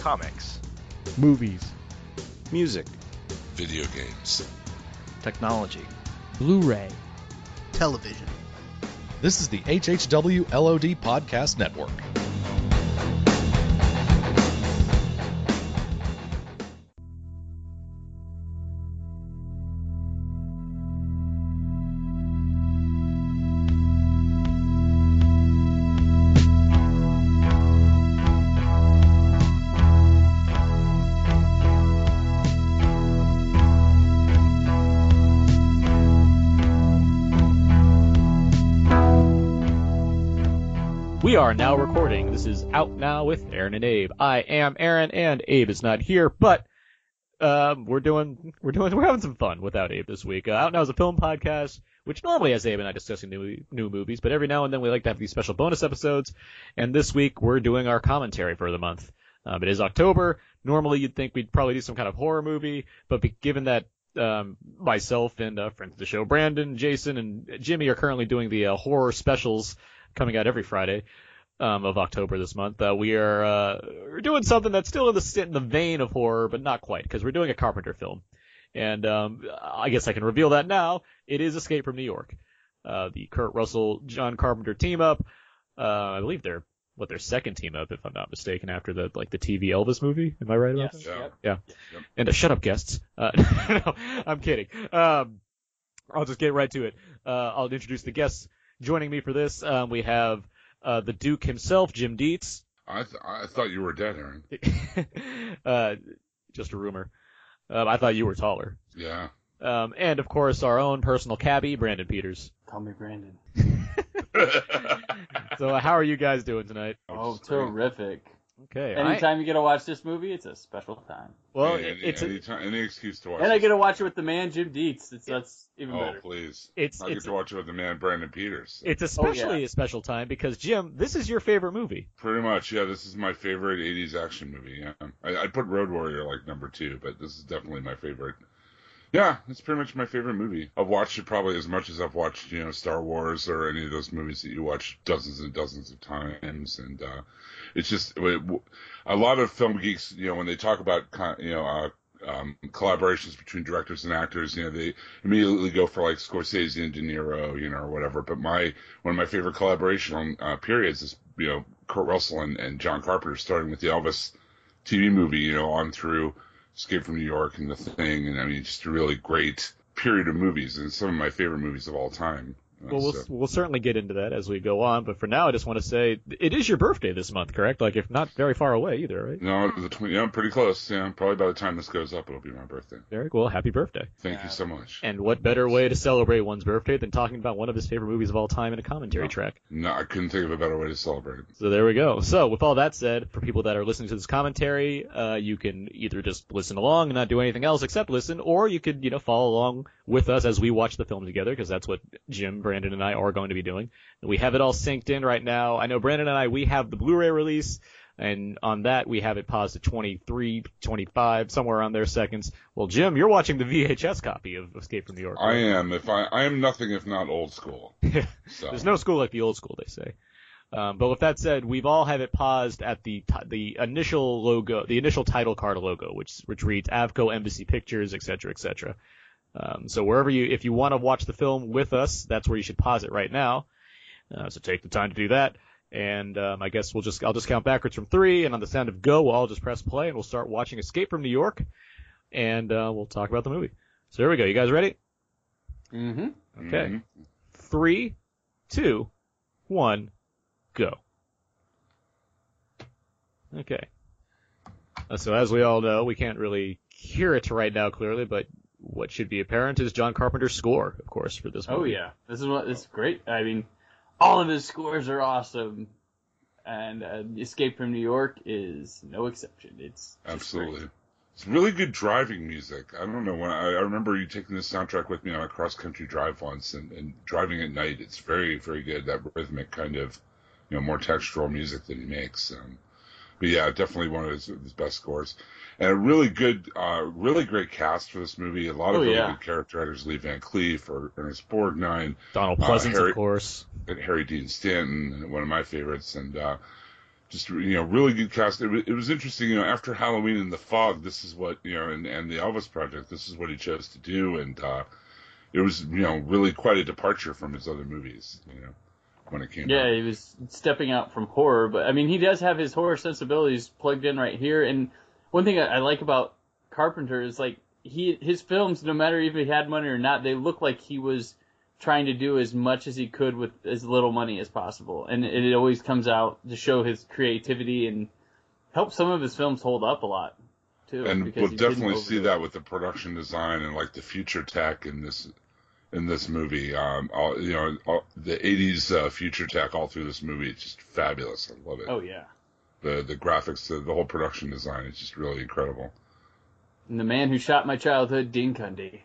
Comics. Movies. Music. Video games. Technology. Blu-ray. Television. This is the HHW LOD Podcast Network. We are now recording. This is Out Now with Aaron and Abe. I am Aaron, and Abe is not here, but we're having some fun without Abe this week. Out Now is a film podcast, which normally has Abe and I discussing new movies, but every now and then we like to have these special bonus episodes, and this week we're doing our commentary for the month. It is October. Normally you'd think we'd probably do some kind of horror movie, but given that myself and friends of the show, Brandon, Jason, and Jimmy are currently doing the horror specials coming out every Friday of October this month. We're doing something that's still in the vein of horror, but not quite, because we're doing a Carpenter film. And I guess I can reveal that now. It is Escape from New York, the Kurt Russell, John Carpenter team up. I believe they're their second team up, if I'm not mistaken, after the TV Elvis movie. Am I right about that? Yeah. Yep. And shut up, guests. No, I'm kidding. I'll just get right to it. I'll introduce the guests. Joining me for this, we have the Duke himself, Jim Dietz. I thought you were dead, Aaron. Just a rumor. I thought you were taller. Yeah. And, of course, our own personal cabbie, Brandon Peters. Call me Brandon. So how are you guys doing tonight? Oh, terrific. Okay. Anytime you get to watch this movie, it's a special time. Well, any excuse to watch And it. I get to watch it with the man, Jim Dietz. That's even better. Oh, please. I it's get to watch it with the man, Brandon Peters. it's especially a special time because, Jim, this is your favorite movie. Pretty much, yeah. This is my favorite 80s action movie, yeah. I'd put Road Warrior like number 2, but this is definitely my favorite. Yeah, it's pretty much my favorite movie. I've watched it probably as much as I've watched, Star Wars or any of those movies that you watch dozens and dozens of times. And it's just a lot of film geeks, when they talk about, collaborations between directors and actors, they immediately go for like Scorsese and De Niro, or whatever. But one of my favorite collaboration periods is, Kurt Russell and John Carpenter, starting with the Elvis TV movie, on through Escape from New York and The Thing, and I mean, just a really great period of movies, and some of my favorite movies of all time. Well, we'll certainly get into that as we go on, but for now, I just want to say it is your birthday this month, correct? Like, if not very far away either, right? No, I'm pretty close. Yeah, probably by the time this goes up, it'll be my birthday. Very cool. Happy birthday. Thank you so much. And what better way to celebrate one's birthday than talking about one of his favorite movies of all time in a commentary track? No, I couldn't think of a better way to celebrate. So there we go. So with all that said, for people that are listening to this commentary, you can either just listen along and not do anything else except listen, or you could, follow along with us as we watch the film together, because that's what Jim, Brandon, and I are going to be doing. We have it all synced in right now. I know Brandon and I, we have the Blu-ray release, and on that we have it paused at 23, 25, somewhere around there seconds. Well, Jim, you're watching the VHS copy of Escape from New York. Right? I am nothing if not old school. So. There's no school like the old school, they say. But with that said, we've all have it paused at the initial logo, the initial title card logo, which reads Avco Embassy Pictures, etc., etc. So wherever if you want to watch the film with us, that's where you should pause it right now. So take the time to do that. And I guess I'll just count backwards from 3, and on the sound of go, we'll all just press play, and we'll start watching Escape from New York, and we'll talk about the movie. So here we go. You guys ready? Mm-hmm. Okay. Mm-hmm. 3, 2, 1, go. Okay. So as we all know, we can't really hear it right now clearly, but what should be apparent is John Carpenter's score, of course, for this movie. Oh yeah, this is great. I mean, all of his scores are awesome, and Escape from New York is no exception. It's absolutely. Great. It's really good driving music. I don't know, when I remember you taking this soundtrack with me on a cross-country drive once, and driving at night. It's very, very good. That rhythmic kind of, more textural music that he makes. But yeah, definitely one of his best scores. And a really good, really great cast for this movie. A lot of really good character actors. Lee Van Cleef, or Ernest Borgnine. Donald Pleasence, of course. Harry Dean Stanton, one of my favorites. And just really good cast. It was interesting, after Halloween and The Fog, this is what and the Elvis Project, this is what he chose to do, and it was really quite a departure from his other movies, when it came out. Yeah, he was stepping out from horror, but I mean, he does have his horror sensibilities plugged in right here. And one thing I like about Carpenter is like his films, no matter if he had money or not, they look like he was trying to do as much as he could with as little money as possible, and it always comes out to show his creativity and help some of his films hold up a lot too. And we'll definitely see that with the production design and like the future tech in this movie. The '80s future tech all through this movie. It's just fabulous. I love it. Oh yeah. The graphics, the whole production design is just really incredible. And the man who shot my childhood, Dean Cundey.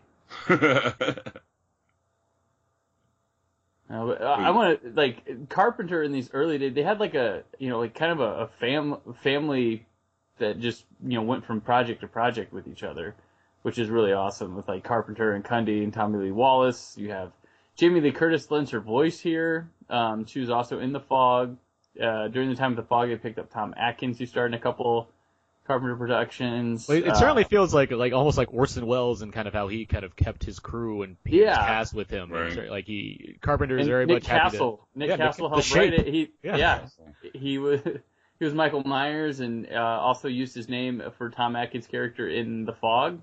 I want to, like, Carpenter in these early days, they had like a, kind of a family that just, went from project to project with each other, which is really awesome with like Carpenter and Cundey and Tommy Lee Wallace. You have Jamie Lee Curtis lends her voice here. She was also in The Fog. During the time of The Fog, they picked up Tom Atkins, who starred in a couple Carpenter productions. Well, it certainly feels like almost like Orson Welles and kind of how he kind of kept his crew and his cast with him. Right. Like Carpenter is very Nick much happy Castle. to... Nick Castle helped write it. Yeah. He was Michael Myers and also used his name for Tom Atkins' character in The Fog.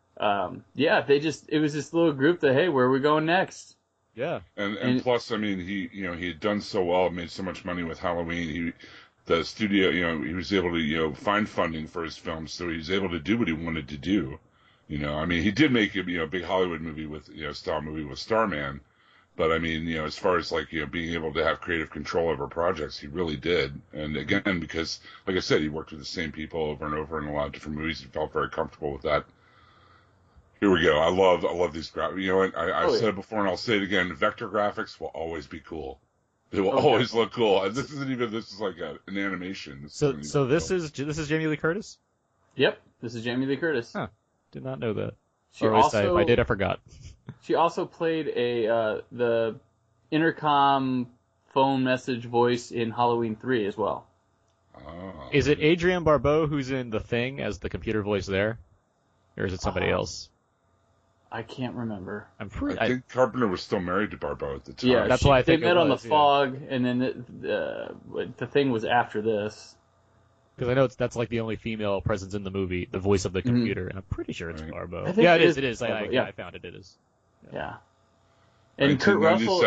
It was this little group that, hey, where are we going next? Yeah. And plus, I mean, he had done so well, made so much money with Halloween. The studio, he was able to, find funding for his films, so he was able to do what he wanted to do. I mean, he did make a, big Hollywood movie with, style movie with Starman, but I mean, as far as like, being able to have creative control over projects, he really did. And again, because, like I said, he worked with the same people over and over in a lot of different movies. He felt very comfortable with that. Here we go. I love these graphics. I've said it before and I'll say it again. Vector graphics will always be cool. They will always look cool. And this is like an animation. This is Jamie Lee Curtis? Yep, this is Jamie Lee Curtis. Huh. Did not know that. She also, if I did, I forgot. She also played the intercom phone message voice in Halloween 3 as well. Oh. Is it Adrienne Barbeau who's in The Thing as the computer voice there? Or is it somebody else? I can't remember. I think Carpenter was still married to Barbeau at the time. Yeah, that's why I think they met on The Fog, and then the Thing was after this. Because I know that's like the only female presence in the movie, the voice of the computer, and I'm pretty sure it's Barbeau. I think it is. I found it. It is. Yeah. And Kurt Russell.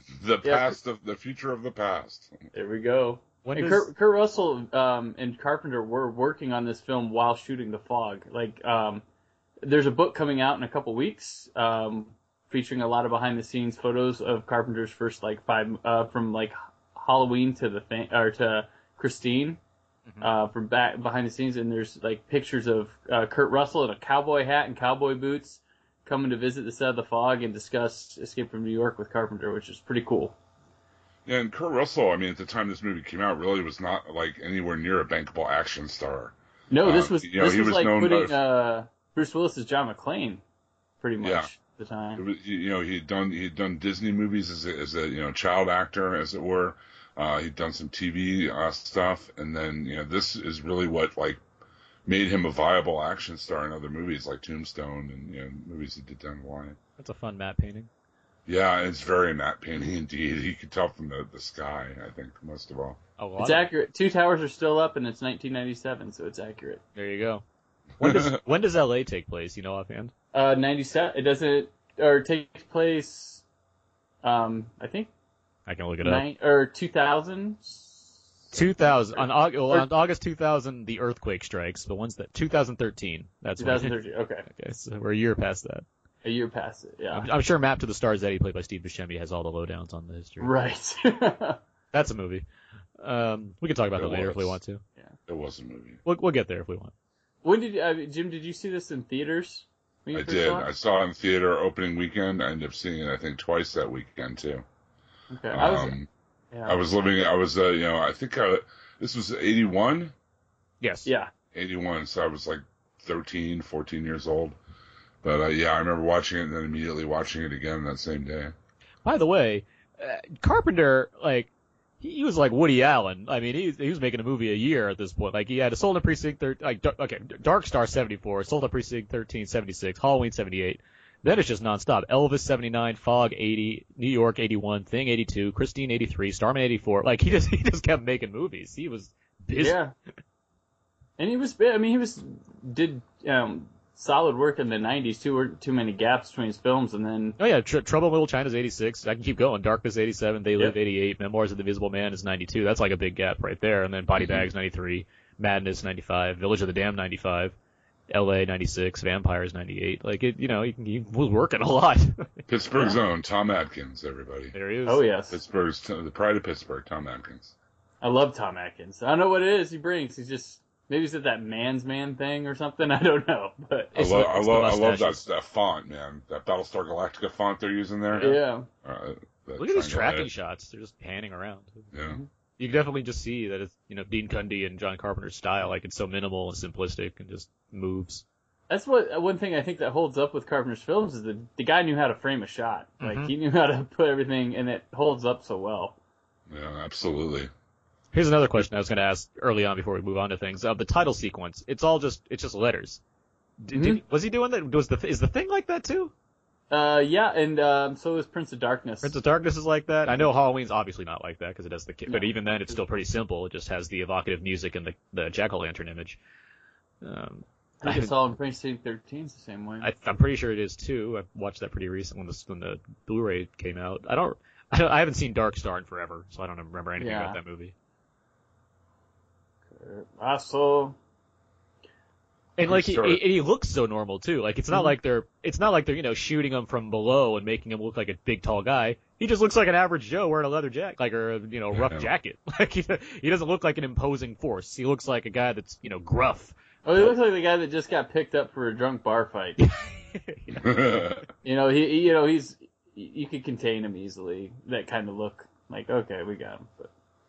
The future of the past. There we go. Kurt Russell and Carpenter were working on this film while shooting The Fog. Like, there's a book coming out in a couple weeks, featuring a lot of behind-the-scenes photos of Carpenter's first from Halloween to to Christine, from back behind the scenes, and there's like pictures of Kurt Russell in a cowboy hat and cowboy boots coming to visit the set of The Fog and discuss Escape from New York with Carpenter, which is pretty cool. Yeah, and Kurt Russell, I mean, at the time this movie came out, really was not like anywhere near a bankable action star. No, this was like putting Bruce Willis as John McClane, pretty much at the time. It was, he'd done Disney movies as a child actor, as it were. He'd done some TV stuff, and then this is really what like made him a viable action star in other movies like Tombstone and movies he did down the line. That's a fun matte painting. Yeah, it's very matte painting indeed. You can tell from the sky, I think, most of all. It's accurate. Two towers are still up, and it's 1997, so it's accurate. There you go. When does LA take place? You know offhand? 97. It doesn't, or it takes place. I think. I can look it up. 2000. 2000 on August 2000, the earthquake strikes. But when's that? 2013. That's 2013. Okay. Okay, so we're a year past that. A year past it. Yeah. I'm sure Map to the Stars Eddie, played by Steve Buscemi, has all the lowdowns on the history. Right. That's a movie. We can talk about that later if we want to. Yeah. It was a movie. We'll get there if we want. When did Jim? Did you see this in theaters? I did. I saw it in theater opening weekend. I ended up seeing it, I think, twice that weekend too. Okay. I was living. I was. I think this was 81. Yes. Yeah. 81. So I was like 13, 14 years old. But I remember watching it and then immediately watching it again that same day. By the way, Carpenter, like, he was like Woody Allen. I mean, he was making a movie a year at this point. Like, he had Assault on Precinct 13, Dark Star 74, Assault on Precinct 13 76, Halloween 78. Then it's just nonstop. Elvis 79, Fog 80, New York 81, Thing 82, Christine 83, Starman 84. Like, he just kept making movies. He was busy. Yeah. And he did solid work in the 90s, too. Weren't too many gaps between his films, and then... Oh, yeah, Trouble in Little China's 86. I can keep going. Darkness 87, They Live 88, Memoirs of the Invisible Man is 92. That's like a big gap right there. And then Body Bags 93, Madness 95, Village of the Damned 95, L.A. 96, Vampires 98. Like, he was working a lot. Pittsburgh's own Tom Atkins, everybody. There he is. Oh, yes. The pride of Pittsburgh, Tom Atkins. I love Tom Atkins. I don't know what it is he brings. He's just... Maybe it's that man's man thing or something. I don't know. But I love that font, man. That Battlestar Galactica font they're using there. Yeah. Look at these tracking shots. They're just panning around. Yeah. You can definitely just see that it's, Dean Cundey and John Carpenter's style. Like, it's so minimal and simplistic and just moves. That's one thing I think that holds up with Carpenter's films is the guy knew how to frame a shot. Like, he knew how to put everything, and it holds up so well. Yeah, absolutely. Here's another question I was going to ask early on before we move on to things. The title sequence, it's just letters. Was he doing that? Is the Thing like that too? Yeah, and so is Prince of Darkness. Prince of Darkness is like that. I know Halloween's obviously not like that because it has the kid, but even then it's still pretty simple. It just has the evocative music and the jack-o'-lantern image. I think it's all in Prince of 13 the same way. I'm pretty sure it is too. I watched that pretty recently when the Blu-ray came out. I haven't seen Dark Star in forever, so I don't remember anything about that movie. And like he looks so normal too. Like it's not like they're shooting him from below and making him look like a big tall guy. He just looks like an average Joe wearing a leather jacket, or a rough jacket. Like he doesn't look like an imposing force. He looks like a guy that's gruff. Oh, he looks like the guy that just got picked up for a drunk bar fight. He's you could contain him easily. That kind of look. Like, okay, we got him. But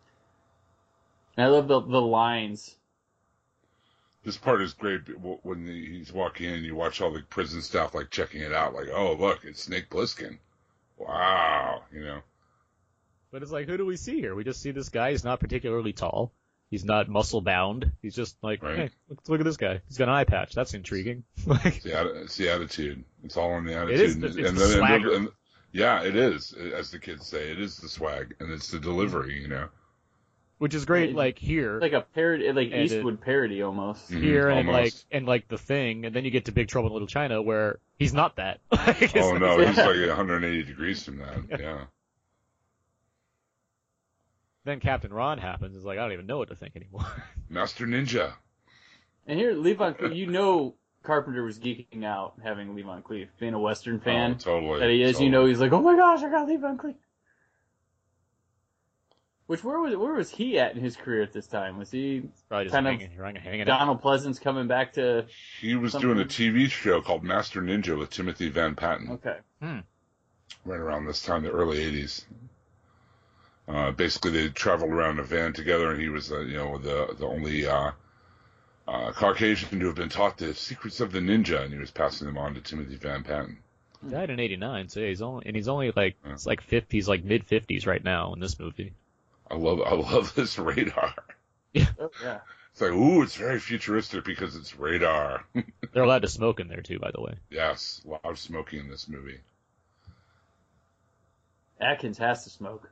I love the lines. This part is great when he's walking in. You watch all the prison staff like checking it out. Like, oh look, it's Snake Plissken. Wow, But it's like, who do we see here? We just see this guy. He's not particularly tall. He's not muscle bound. He's just like, hey, look at this guy. He's got an eye patch. That's intriguing. It's the attitude. It's all in the attitude. It is. It's the swagger. Yeah, it is. As the kids say, it is the swag, and it's the delivery. Which is great, like here. Like a parody, like Eastwood parody almost. Here almost. and The Thing, and then you get to Big Trouble in Little China where he's not that. Oh no, he's like 180 degrees from that. Yeah. Then Captain Ron happens. It's like, I don't even know what to think anymore. Master Ninja. And here, Levon Cleave, Carpenter was geeking out having Levon Cleave, being a Western fan. Oh, totally. That he is, totally. He's like, oh my gosh, I got Levon Cleave. Where was he at in his career at this time? Was he probably just hanging Donald Pleasance coming back to... He was doing a TV show called Master Ninja with Timothy Van Patten. Okay. Right around this time, the early 80s. Basically, they traveled around in a van together, and he was, the only Caucasian to have been taught the secrets of the ninja, and he was passing them on to Timothy Van Patten. He died in '89, so he's only like it's like 50s, like mid 50s right now in this movie. I love this radar. Yeah. Oh, yeah. It's like, ooh, it's very futuristic because it's radar. They're allowed to smoke in there too, by the way. Yes, a lot of smoking in this movie. Atkins has to smoke.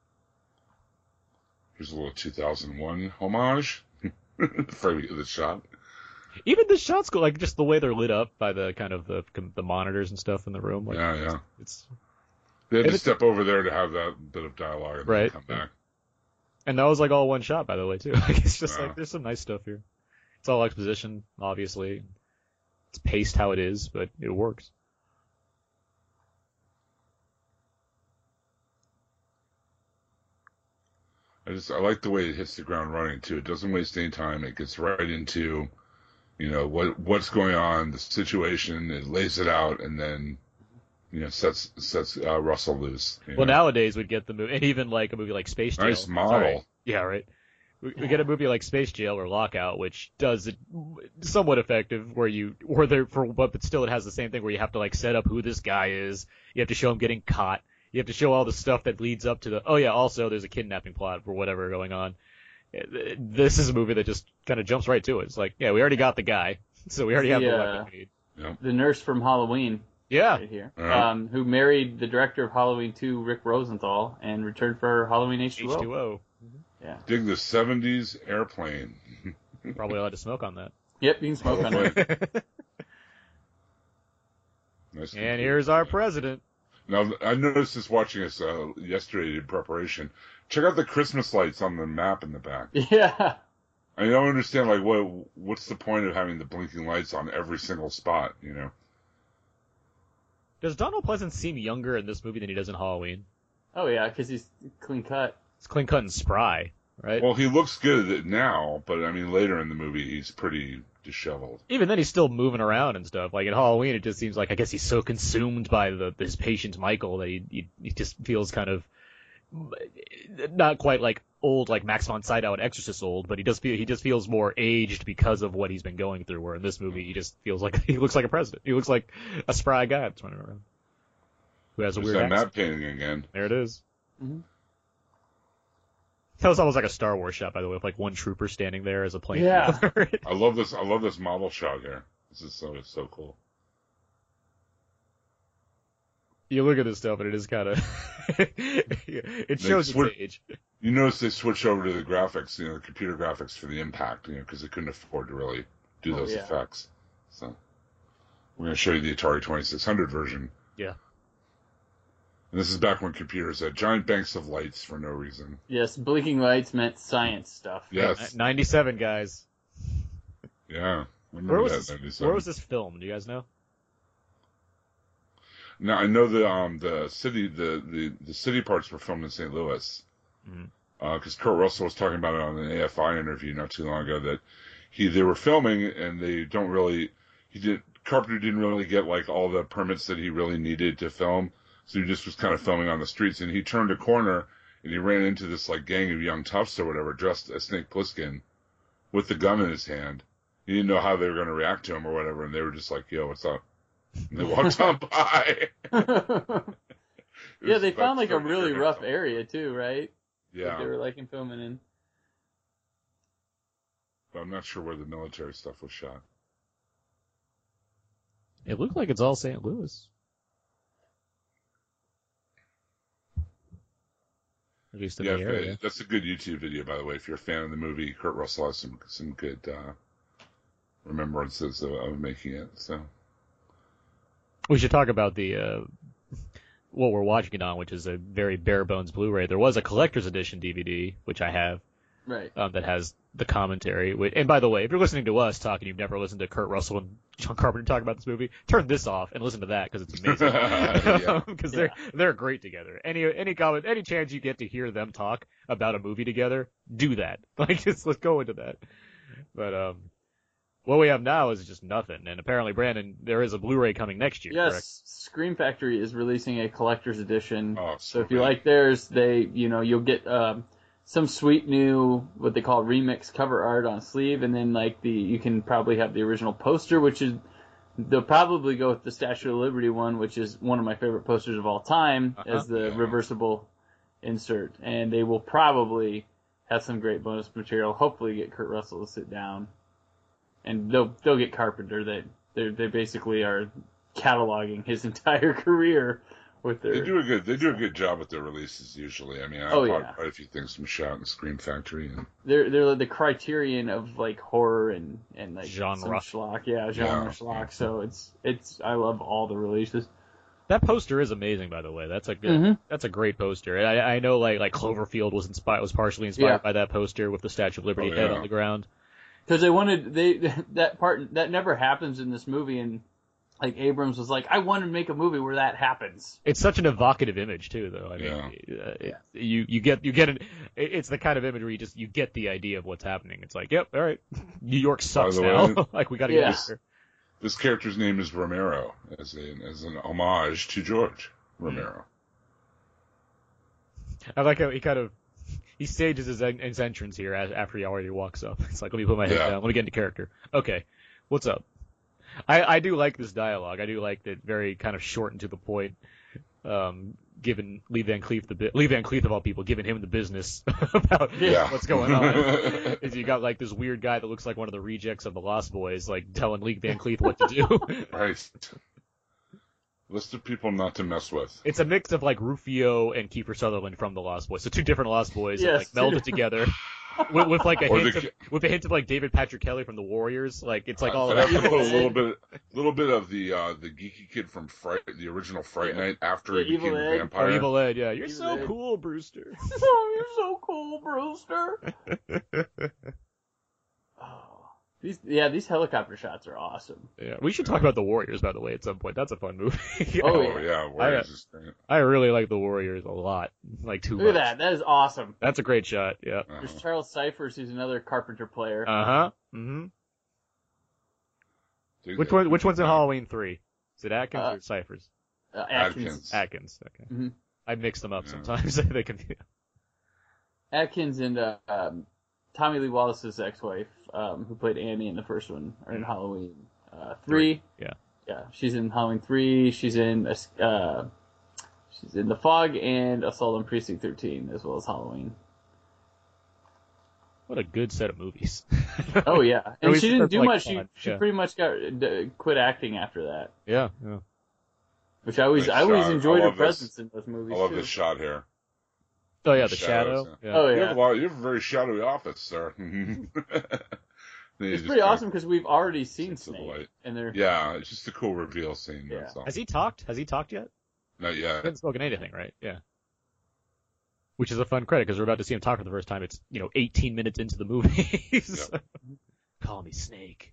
Here's a little 2001 homage for the shot. Even the shots go like just the way they're lit up by the kind of the monitors and stuff in the room. Like, yeah. It's they had to step over there to have that bit of dialogue and then come back. And that was like all one shot, by the way, too. Like it's just like there's some nice stuff here. It's all exposition, obviously. It's paced how it is, but it works. I like the way it hits the ground running too. It doesn't waste any time. It gets right into, what's going on, the situation. It lays it out, and then, sets Russell loose. Well, nowadays we'd get the movie, and even like a movie like Space Jail. Nice model. Sorry. Yeah, right. We get a movie like Space Jail or Lockout, which does it somewhat effective, but still it has the same thing where you have to like set up who this guy is. You have to show him getting caught. you have to show all the stuff that leads up to the. Oh yeah, also there's a kidnapping plot or whatever going on. This is a movie that just kind of jumps right to it. It's like, yeah, we already got the guy, so we already have the weapon we need. Yep. The nurse from Halloween. Yeah. Right here. Uh-huh. Who married the director of Halloween 2, Rick Rosenthal, and returned for Halloween H2O. H2O. Yeah. Dig the 70s airplane. Probably allowed to smoke on that. Yep, you can smoke on it. Nice. And here's our president. Now, I noticed this watching us yesterday in preparation. Check out the Christmas lights on the map in the back. Yeah. I don't understand, like, what's the point of having the blinking lights on every single spot, you know? Does Donald Pleasance seem younger in this movie than he does in Halloween? Oh, yeah, because he's clean cut. It's clean cut and spry, right? Well, he looks good at it now, but, I mean, later in the movie, he's pretty disheveled. Even then, he's still moving around and stuff. Like in Halloween, it just seems like I guess he's so consumed by his patient Michael that he just feels kind of not quite like old, like Max von Sydow and Exorcist old, but he just feels more aged because of what he's been going through. Where in this movie, he just feels like he looks like a president. He looks like a spry guy that's running around who has a There's weird that accent. map painting again. There it is. Mm-hmm. That was almost like a Star Wars shot, by the way, with like one trooper standing there as a plane. Yeah. I love this model shot here. This is so cool. You look at this stuff and it is kind of it shows its age. You notice they switched over to the graphics, the computer graphics for the impact, because they couldn't afford to really do those effects. So we're going to show you the Atari 2600 version. Yeah. And this is back when computers had giant banks of lights for no reason. Yes, blinking lights meant science stuff. Yes. 97, guys. Yeah. Where was this filmed? Do you guys know? Now I know the city parts were filmed in St. Louis. Because Kurt Russell was talking about it on an AFI interview not too long ago that they were filming and Carpenter didn't really get like all the permits that he really needed to film. So he just was kind of filming on the streets, and he turned a corner, and he ran into this, like, gang of young toughs or whatever, dressed as Snake Plissken, with the gun in his hand. He didn't know how they were going to react to him or whatever, and they were just like, yo, what's up? And they walked on by. Yeah, they found, like, a really rough area, too, right? Yeah. That they were, like, filming in. But I'm not sure where the military stuff was shot. It looked like it's all St. Louis. At least in the area. That's a good YouTube video, by the way. If you're a fan of the movie, Kurt Russell has some good remembrances of making it. So we should talk about the what we're watching it on, which is a very bare bones Blu-ray. There was a collector's edition DVD, which I have, right? That has the commentary. And by the way, if you're listening to us talking, you've never listened to Kurt Russell and John Carpenter talk about this movie, turn this off and listen to that because it's amazing. Because they're great together. Any chance you get to hear them talk about a movie together, do that. Like, let's go into that. But what we have now is just nothing. And apparently, Brandon, there is a Blu-ray coming next year. Yes, correct? Scream Factory is releasing a collector's edition. Oh, so if you like theirs, you'll get some sweet new, what they call remix cover art on sleeve, and then you can probably have the original poster, which is, they'll probably go with the Statue of Liberty one, which is one of my favorite posters of all time, as the reversible insert. And they will probably have some great bonus material, hopefully get Kurt Russell to sit down. And they'll get Carpenter, they basically are cataloging his entire career. They do a good job with their releases usually. I mean, I've bought quite a few things from Shout and Scream Factory, and they're the criterion of like horror and like genre schlock, schlock. So it's I love all the releases. That poster is amazing, by the way. That's a good, that's a great poster. And I know like Cloverfield was partially inspired by that poster with the Statue of Liberty head on the ground. Because that part that never happens in this movie, and like Abrams was like, I want to make a movie where that happens. It's such an evocative image too, though. I mean, you get it's the kind of image where you get the idea of what's happening. It's like, yep, all right, New York sucks now. Like we got to get here. This character's name is Romero, as an homage to George Romero. I like how he stages his entrance here after he already walks up. It's like, let me put my head down. Let me get into character. Okay, what's up? I do like this dialogue. I do like that very kind of short and to the point. giving Lee Van Cleef of all people, giving him the business about what's going on. Is you got like this weird guy that looks like one of the rejects of the Lost Boys, like telling Lee Van Cleef what to do. Right. List of people not to mess with. It's a mix of like Rufio and Kiefer Sutherland from the Lost Boys. So two different Lost Boys that like melded together. With like a hint of like David Patrick Kelly from the Warriors, like it's like all of that. A little bit of the geeky kid from the original Fright Night after he became a vampire. Oh, Evil Ed, yeah. You're so cool, Brewster. Oh, you're so cool, Brewster. These helicopter shots are awesome. Yeah, we should talk about the Warriors, by the way, at some point. That's a fun movie. Warriors is great. I really like the Warriors a lot, like too much. Look at that, that is awesome. That's a great shot. Yeah. There's Charles Cyphers, who's another Carpenter player. Mm-hmm. Which one's in Halloween 3? Is it Atkins or Cyphers? Atkins. Atkins. Okay. Mm-hmm. I mix them up sometimes. They can. Atkins and Tommy Lee Wallace's ex-wife, who played Annie in the first one, are in Halloween 3. Yeah, she's in Halloween 3. She's in The Fog and Assault on Precinct 13, as well as Halloween. What a good set of movies. Oh yeah, and she didn't do much. Fun. She pretty much quit acting after that. Yeah. Which I always enjoyed her presence in those movies. I love this shot here. Oh yeah, the shadow. Yeah. Oh yeah. You have a very shadowy office, sir. It's pretty awesome because we've already seen Snake, and it's just a cool reveal scene. Yeah. Has he talked yet? Not yet. He hasn't spoken anything, right? Yeah. Which is a fun credit because we're about to see him talk for the first time. It's 18 minutes into the movie. Yep. Call me Snake.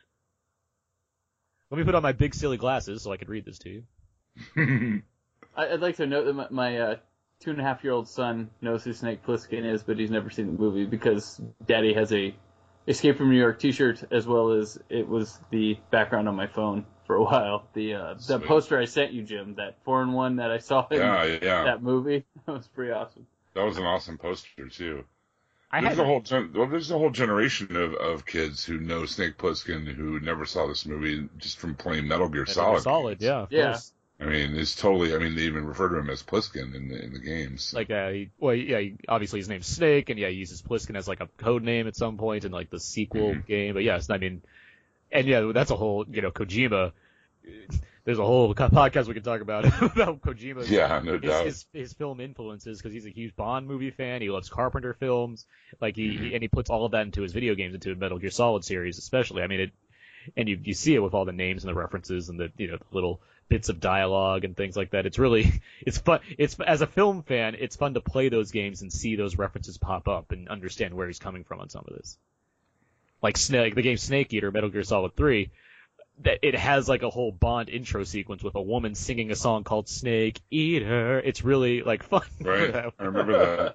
Let me put on my big silly glasses so I can read this to you. I'd like to note that my 2.5-year-old son knows who Snake Plissken is, but he's never seen the movie because Daddy has a Escape from New York t-shirt, as well as it was the background on my phone for a while. The poster I sent you, Jim, that 4-in-1 that I saw in that movie, that was pretty awesome. That was an awesome poster too. There's a whole generation of kids who know Snake Plissken who never saw this movie just from playing Metal Gear Solid. Solid, yeah. Of course. I mean, it's totally. I mean, they even refer to him as Plissken in the games. Like, obviously his name's Snake, and he uses Plissken as like a code name at some point in like the sequel game. But yes, I mean, and that's a whole Kojima. There's a whole podcast we can talk about Kojima. Yeah, no doubt. His film influences because he's a huge Bond movie fan. He loves Carpenter films. Like he puts all of that into his video games, into Metal Gear Solid series, especially. I mean, you see it with all the names and the references and the the little bits of dialogue and things like that. It's fun. As a film fan, it's fun to play those games and see those references pop up and understand where he's coming from on some of this. Like the game Snake Eater, Metal Gear Solid 3, that it has like a whole Bond intro sequence with a woman singing a song called Snake Eater. It's really like fun. Right. I remember that.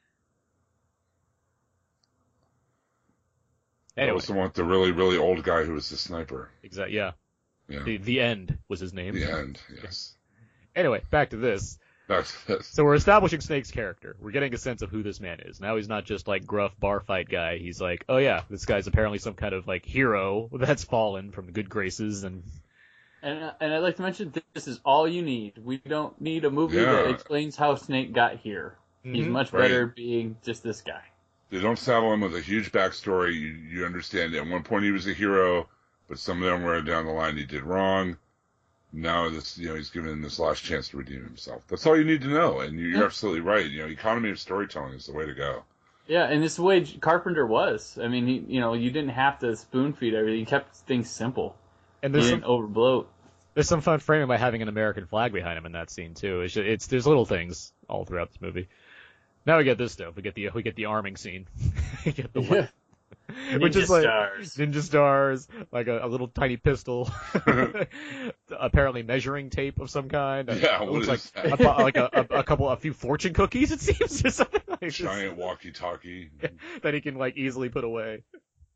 Anyway. That was the one with the really, really old guy who was the sniper. Exactly, yeah. Yeah. The End was his name. The End, yes. Anyway, back to this. So we're establishing Snake's character. We're getting a sense of who this man is. Now he's not just like gruff bar fight guy. He's like, oh yeah, this guy's apparently some kind of like hero that's fallen from the good graces and I'd like to mention this is all you need. We don't need a movie that explains how Snake got here. He's much better being just this guy. They don't saddle him with a huge backstory. You understand at one point he was a hero, but some of them were down the line he did wrong. Now he's given him this last chance to redeem himself. That's all you need to know, and you're absolutely right. Economy of storytelling is the way to go. Yeah, and it's the way Carpenter was. I mean, you didn't have to spoon feed everything. He kept things simple. And didn't overbloat. There's some fun framing by having an American flag behind him in that scene too. There's little things all throughout this movie. Now we get this stuff. We get the arming scene. We get the which is like ninja stars, like a little tiny pistol, apparently measuring tape of some kind. Yeah, it looks like a few fortune cookies. It seems or something like giant walkie-talkie that he can like easily put away.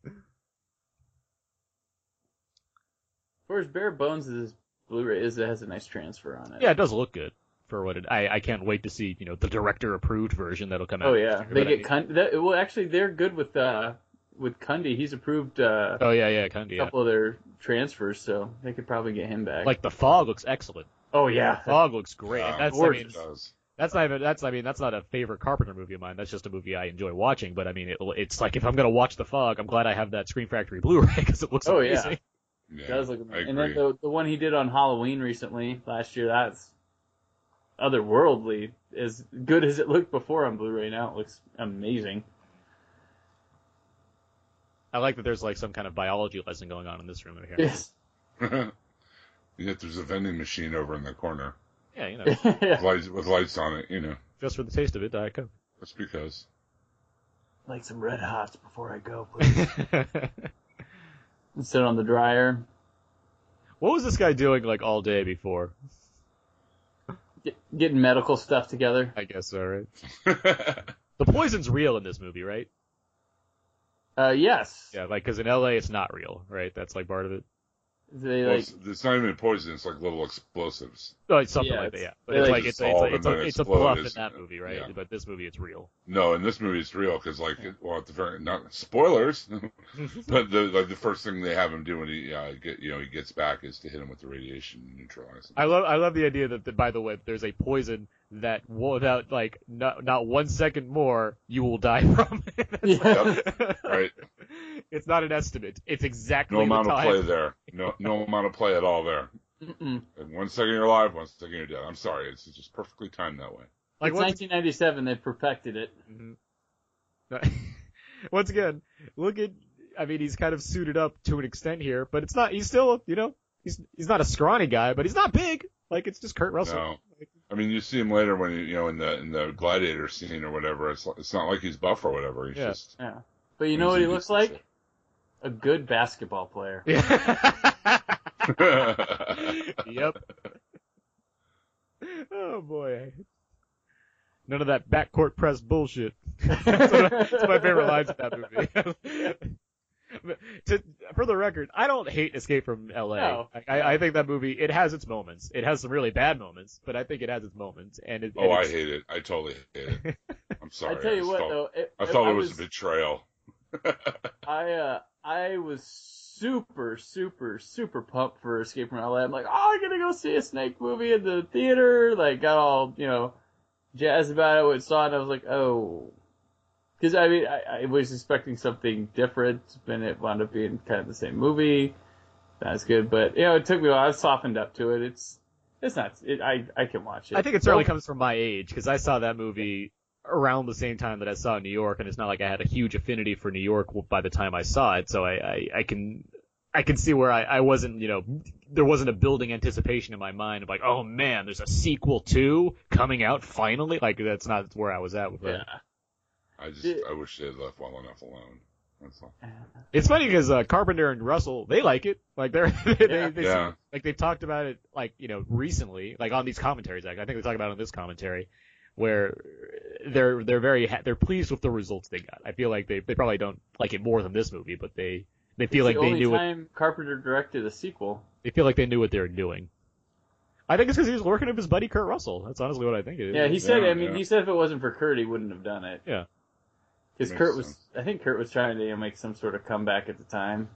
For as bare bones as this Blu-ray is, it has a nice transfer on it. Yeah, it does look good for what it. I can't wait to see the director approved version that'll come out. Oh yeah, they get well. Actually, they're good with Cundy. He's approved. Cundy. A couple of their transfers, so they could probably get him back. Like The Fog looks excellent Oh yeah, Fog looks great. And that's, I mean, it does. that's not a favorite Carpenter movie of mine. That's just a movie I enjoy watching. But I mean, it's like if I'm gonna watch The Fog, I'm glad I have that Scream Factory Blu-ray because it looks amazing. Yeah, it does look I amazing. agree. And then the one he did on Halloween recently last year, that's otherworldly. As good as it looked before on Blu-ray, now it looks amazing. I like that there's like some kind of biology lesson going on in this room over here. Yes. Yet there's a vending machine over in the corner Yeah, you know, Yeah. with lights on it. You know, just for the taste of it, Diet Coke. that's because. Like some Red Hots before I go, please. And sit on the dryer. What was this guy doing like all day before? Getting medical stuff together. I guess so, right? The poison's real in this movie, right? Yes. Yeah, like because in LA it's not real, right? That's like part of it. They Well, like it's not even poison. It's like little explosives. Oh, it's something Yeah, like that. Yeah, but they it's like like dissolve and then it's a explode. bluff in It's- that movie, right? yeah. But this movie it's real. No, in this movie it's real because at the very not spoilers, but the first thing they have him do when he gets back is to hit him with the radiation and neutralize him. I love the idea that by the way there's a poison that without like not 1 second more you will die from. Yeah. Right. It's not an estimate. It's exactly No the amount of time. play there. No amount of play at all there. Mm-mm. And 1 second you're alive, 1 second you're dead. I'm sorry, it's just perfectly timed that way. Like It's 1997. They perfected it. once again, look at. I mean, he's kind of suited up to an extent here, but it's not. He's still, he's not a scrawny guy, but he's not big. Like it's just Kurt Russell. No. I mean, you see him later when in the gladiator scene or whatever. It's not like he's buff or whatever. He's Yeah. just. Yeah. But you know what he looks like? A good basketball player. Yep. Oh boy. None of that backcourt press bullshit. That's my favorite lines in that movie. For the record, I don't hate Escape from LA. No. I think that movie, it has its moments. It has some really bad moments, but I think it has its moments. I hate it. I totally hate it. I'm sorry. I tell you what, thought, though, I thought it was a betrayal. I was super, super, super pumped for Escape from LA. I'm like, oh, I'm gonna go see a Snake movie in the theater. Like, got all, jazzed about it when I saw it. And I was like, oh. Because, I mean, I was expecting something different, and it wound up being kind of the same movie. That's good, but, it took me a while. I softened up to it. It's not, I can watch it. I think it certainly comes from my age, because I saw that movie around the same time that I saw New York, and it's not like I had a huge affinity for New York by the time I saw it, so I can see where I wasn't, there wasn't a building anticipation in my mind of like, oh man, there's a sequel too coming out finally. Like that's not where I was at with that. I wish they had left well enough alone. That's all. It's funny because Carpenter and Russell, they like it. Like Yeah. like they've talked about it like recently, like on these commentaries. Like I think they talk about it on this commentary, where they're they're pleased with the results they got. I feel like they probably don't like it more than this movie, but they feel like they knew the only time Carpenter directed a sequel. They feel like they knew what they were doing. I think it's because he was working with his buddy Kurt Russell. That's honestly what I think it is. Yeah, he said. Yeah. He said if it wasn't for Kurt, he wouldn't have done it. Yeah. Because I think Kurt was trying to make some sort of comeback at the time.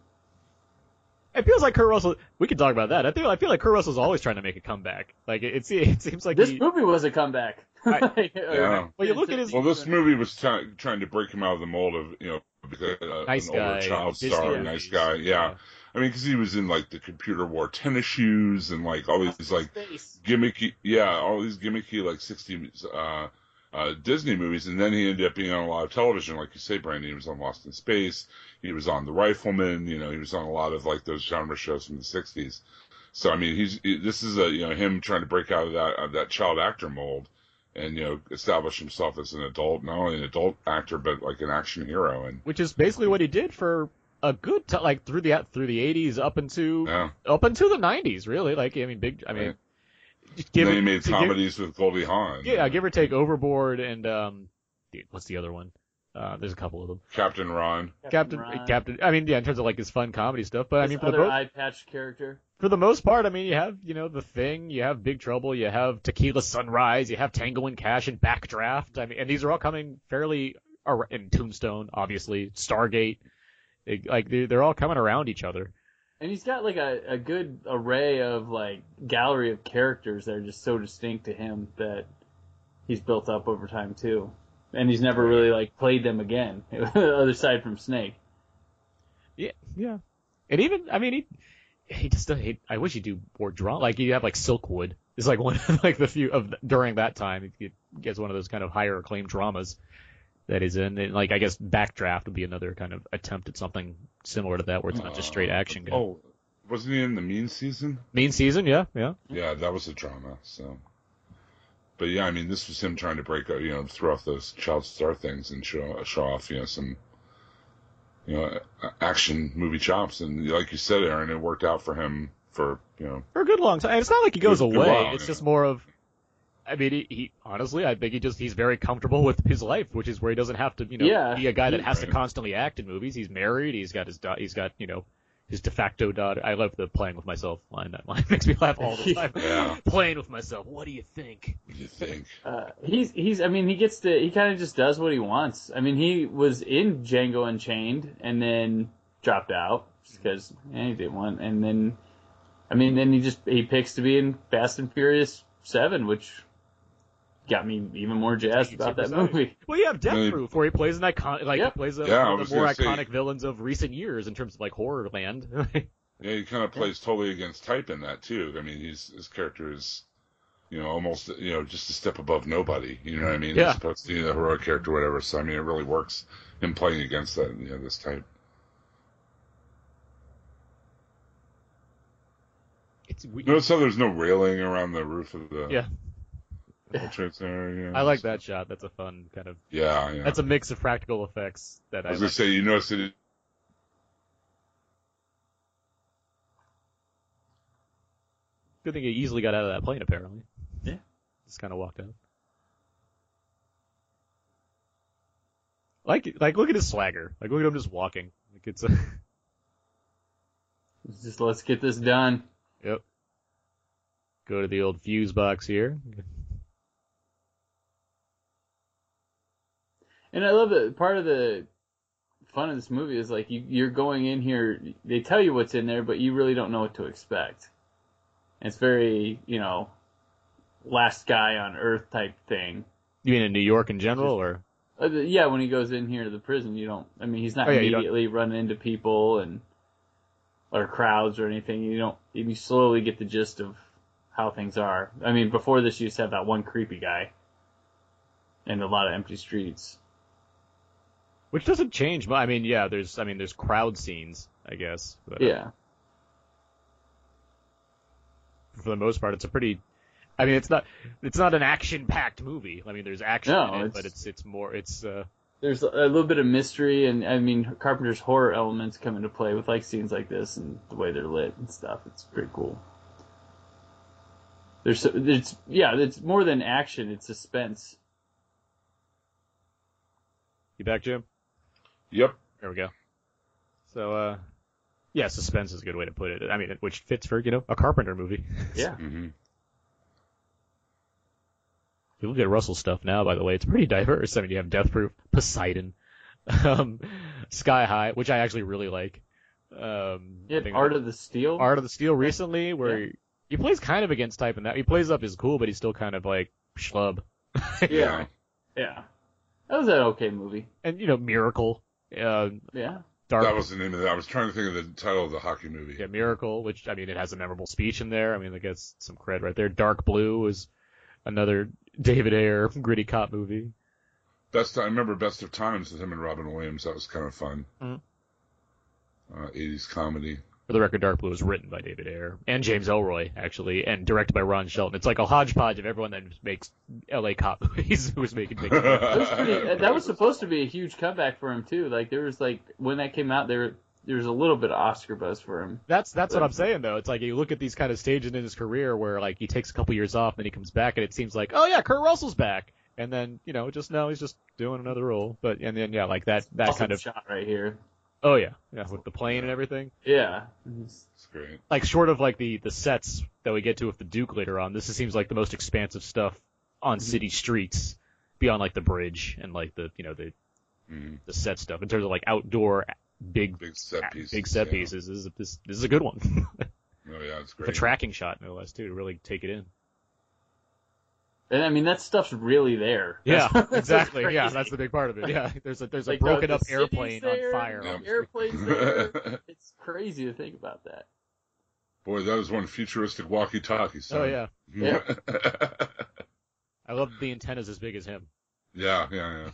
It feels like Kurt Russell. We could talk about that. I feel like Kurt Russell's always trying to make a comeback. Like it seems like This movie was a comeback. Yeah. Well, you look at his. Well, this movie was trying to break him out of the mold of because Nice an older guy, child Disney star, movies. nice guy. Yeah. I mean, because he was in like the computer wore tennis shoes and like all these like gimmicky, all these gimmicky like 60s Disney movies, and then he ended up being on a lot of television, like you say, Brandon. He was on Lost in Space. He was on The Rifleman. He was on a lot of like those genre shows from the 60s. So I mean, this is him trying to break out of that child actor mold, and establish himself as an adult, not only an adult actor but like an action hero, and Which is basically what he did for a good like through the 80s up into the 90s, really. Like I mean, Right. Then he made comedies with Goldie Hawn. Yeah, give or take Overboard and what's the other one? There's a couple of them. Captain Ron. Captain. I mean, yeah, in terms of like his fun comedy stuff, but I mean, other eye patch character. For the most part, I mean, you have The Thing, you have Big Trouble, you have Tequila Sunrise, you have Tango and Cash and Backdraft. I mean, and these are all coming fairly in Tombstone, obviously, Stargate. They're all coming around each other. And he's got like a good array of like gallery of characters that are just so distinct to him that he's built up over time too. And he's never really like played them again, other side from Snake. Yeah. And even, I mean, he just, I wish he'd do more drama. Like, you have like Silkwood. It's like one of like the few of, during that time, he gets one of those kind of higher acclaimed dramas that he's in. And like, I guess Backdraft would be another kind of attempt at something similar to that, where it's not just straight action. Oh, wasn't he in the Mean Season? Mean Season, yeah. Yeah, that was a drama, so. But yeah, I mean, this was him trying to break out, throw off those child star things and show off, some, action movie chops. And like you said, Aaron, it worked out for him for a good long time. And it's not like he goes away. While, it's just more of, I mean, he honestly, I think he's very comfortable with his life, which is where he doesn't have to, be a guy that has to constantly act in movies. He's married. He's got his de facto daughter. I love the playing with myself line. That line makes me laugh all the time. Yeah. Playing with myself. What do you think? He kind of just does what he wants. I mean, he was in Django Unchained and then dropped out just because he didn't want. And then, he picks to be in Fast and Furious 7, which got me even more jazzed about that movie. Well, you have Death Proof, where he plays an iconic, he plays one of the more iconic villains of recent years in terms of like horror land. Yeah, he kind of plays totally against type in that too. I mean, his character is, almost, just a step above nobody. You know what I mean? Yeah. As opposed to the heroic character, or whatever. So I mean, it really works him playing against that, this type. Notice how there's no railing around the roof of the. Yeah. There, I like that shot. That's a fun kind of. Yeah. That's a mix of practical effects that I was gonna say. You notice it. Good thing he easily got out of that plane. Apparently. Yeah. Just kind of walked out. Like look at his swagger. Like look at him just walking. Like it's just let's get this done. Yep. Go to the old fuse box here. And I love that part of the fun of this movie is like you're going in here, they tell you what's in there, but you really don't know what to expect. And it's very, last guy on Earth type thing. You mean in New York in general, or? Yeah, when he goes in here to the prison, he's not immediately running into people or crowds or anything. You slowly get the gist of how things are. I mean, before this, you just have that one creepy guy and a lot of empty streets. Which doesn't change, but there's crowd scenes, I guess. But, yeah. For the most part, it's it's not an action-packed movie. I mean, there's action in it, but it's more, there's a little bit of mystery, and Carpenter's horror elements come into play with like scenes like this and the way they're lit and stuff. It's pretty cool. It's more than action, it's suspense. You back, Jim? Yep. There we go. So, suspense is a good way to put it. I mean, which fits for, a Carpenter movie. Yeah. Mm-hmm. You look at Russell's stuff now, by the way, it's pretty diverse. I mean, you have Death Proof, Poseidon, Sky High, which I actually really like. Art of the Steel? Art of the Steel recently, where he plays kind of against type in that. He plays up as cool, but he's still kind of like schlub. Yeah. Yeah. That was an okay movie. And, Miracle. Yeah. Dark. That was the name of it. I was trying to think of the title of the hockey movie. Yeah, Miracle, which, it has a memorable speech in there. I mean, it gets some cred right there. Dark Blue is another David Ayer gritty cop movie. I remember Best of Times with him and Robin Williams. That was kind of fun. Mm-hmm. 80s comedy. For the record, Dark Blue was written by David Ayer and James Ellroy, actually, and directed by Ron Shelton. It's like a hodgepodge of everyone that makes L.A. cop movies who was making big that was supposed to be a huge comeback for him, too. Like, there was, when that came out, there was a little bit of Oscar buzz for him. That's what I'm saying, though. It's like you look at these kind of stages in his career where, he takes a couple years off, and then he comes back, and it seems like, oh, yeah, Kurt Russell's back. And then, he's just doing another role. But, and then, that awesome kind of shot right here. Oh, yeah, with the plane and everything. Yeah. It's great. Like, short of, the sets that we get to with the Duke later on, this seems like the most expansive stuff on city streets beyond, the bridge and, the set stuff in terms of, outdoor big set pieces. Big set pieces. This is a good one. Oh yeah, it's great. With a tracking shot, no less, too, to really take it in. And I mean, that stuff's really there. Yeah, that's exactly. crazy. Yeah, that's the big part of it. Yeah, there's a Like, broken up the airplane city's there, on fire. the airplane's there. It's crazy to think about that. Boy, that was one futuristic walkie-talkie. Son. Oh yeah. Yeah. I love the antenna's as big as him. Yeah.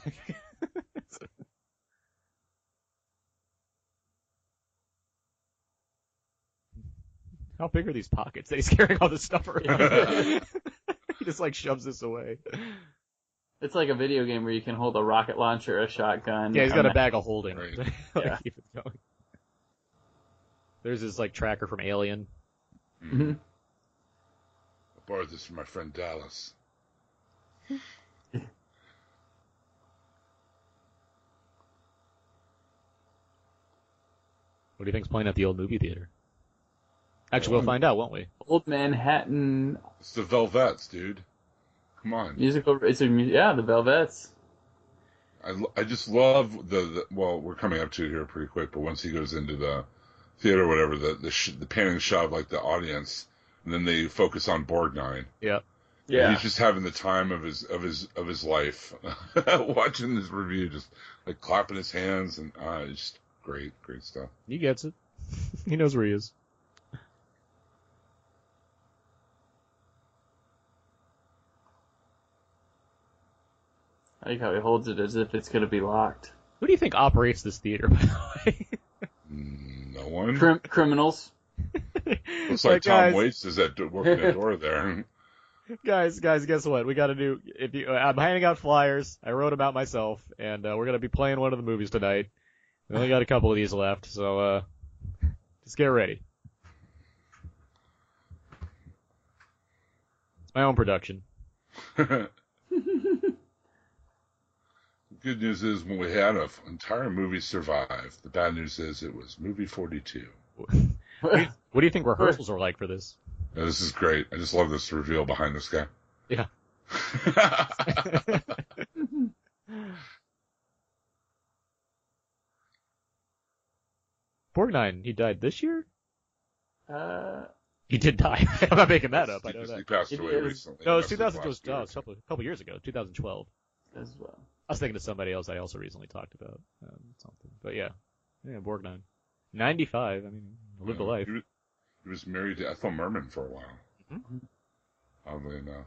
How big are these pockets that he's carrying all this stuff around? He just like shoves this away. It's like a video game where you can hold a rocket launcher, a shotgun. Yeah, he's got a bag of holding. Right. Yeah. Keep it going. There's his like tracker from Alien. Mm-hmm. I borrowed this from my friend Dallas. What do you think's playing at the old movie theater? Actually, we'll find out, won't we? Old Manhattan It's the Velvets, dude. Come on. musical. The Velvets. I just love the well, we're coming up to it here pretty quick, but once he goes into the theater or whatever, the panning shot of like the audience, and then they focus on Borgnine. Yeah. Yeah. He's just having the time of his life, watching this review, just like clapping his hands, and it's just great stuff. He gets it. He knows where he is. I like how he holds it as if it's going to be locked. Who do you think operates this theater, by the way? No one. Criminals. Looks like Tom guys, Waits is working the door there. Guys, guess what? We got to do. I'm handing out flyers. I wrote them out myself, and we're gonna be playing one of the movies tonight. We only got a couple of these left, so just get ready. It's my own production. The good news is when we had an entire movie survive. The bad news is it was movie 42. What do you think rehearsals are like for this? Yeah, this is great. I just love this reveal behind this guy. Yeah. Borgnine, he died this year? He did die. I'm not making that up. I know He that. passed away recently. No, it was Must have 2000. last year. No, it was a couple years ago. 2012. As well. I was thinking of somebody else I also recently talked about something. But yeah, Borgnine, 95. I mean, lived a life. He was married to Ethel Merman for a while. Mm-hmm. Oddly enough.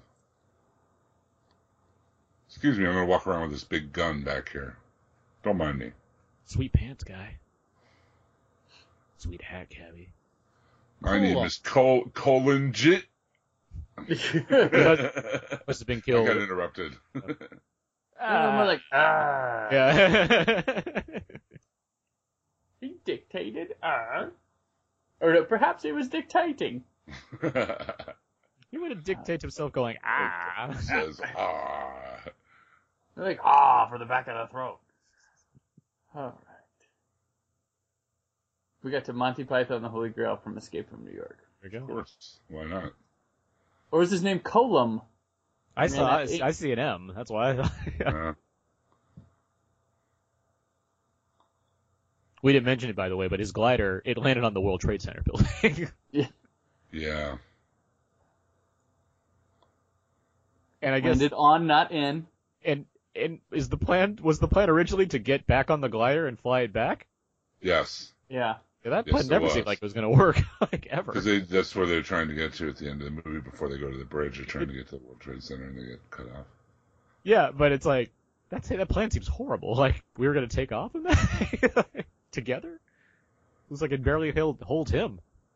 Excuse me, I'm gonna walk around with this big gun back here. Don't mind me. Sweet pants guy. Sweet hat cabbie. My name is Colin Jit. Must have been I killed. got interrupted. More like, Yeah. he dictated, Or no, perhaps he was dictating. He would have dictated himself going, Says, They're like, for the back of the throat. Alright. We got to Monty Python and the Holy Grail from Escape from New York. There you Of go. course. Why not? Or was his name Colum? I Man, see an M. That's why I thought. Yeah. We didn't mention it, by the way, but his glider, it landed on the World Trade Center building. Yeah. And I guess Landed on, not in. and was the plan originally to get back on the glider and fly it back? Yes. Yeah. Yeah, that Yes, plan it never was. seemed like it was going to work, like ever. Because that's where they're trying to get to at the end of the movie before they go to the bridge. They're trying to get to the World Trade Center and they get cut off. Yeah, but it's like that plan seems horrible. Like we were going to take off in that together. It was like it barely holds him.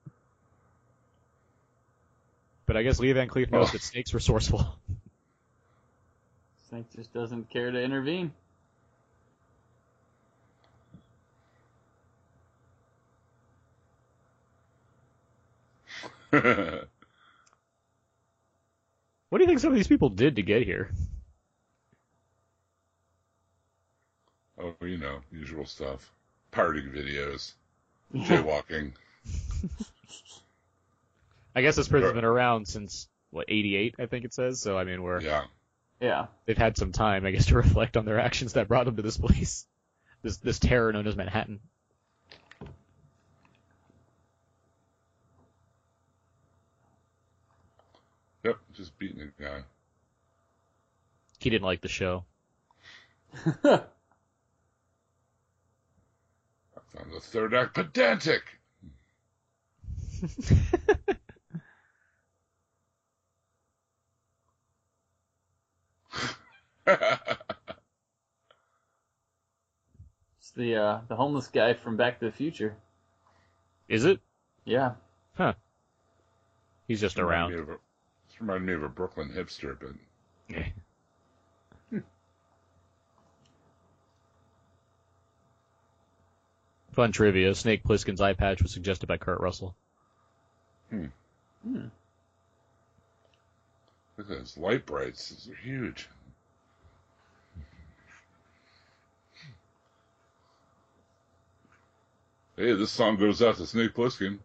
But I guess Lee Van Cleef knows that Snake's resourceful. Snake just doesn't care to intervene. What do you think some of these people did to get here? Oh, usual stuff. Pirating videos. Jaywalking. I guess this prison's been around since, 88, I think it says. So, I mean, Yeah. they've had some time, I guess, to reflect on their actions that brought them to this place. This terror known as Manhattan. Yep, just beating a guy. He didn't like the show. I found the third act pedantic. It's the homeless guy from Back to the Future. Is it? Yeah. Huh. He's just around. This reminded me of a Brooklyn hipster, but... Fun trivia. Snake Plissken's eye patch was suggested by Kurt Russell. Look at those light brights. These are huge. Hey, this song goes out to Snake Plissken.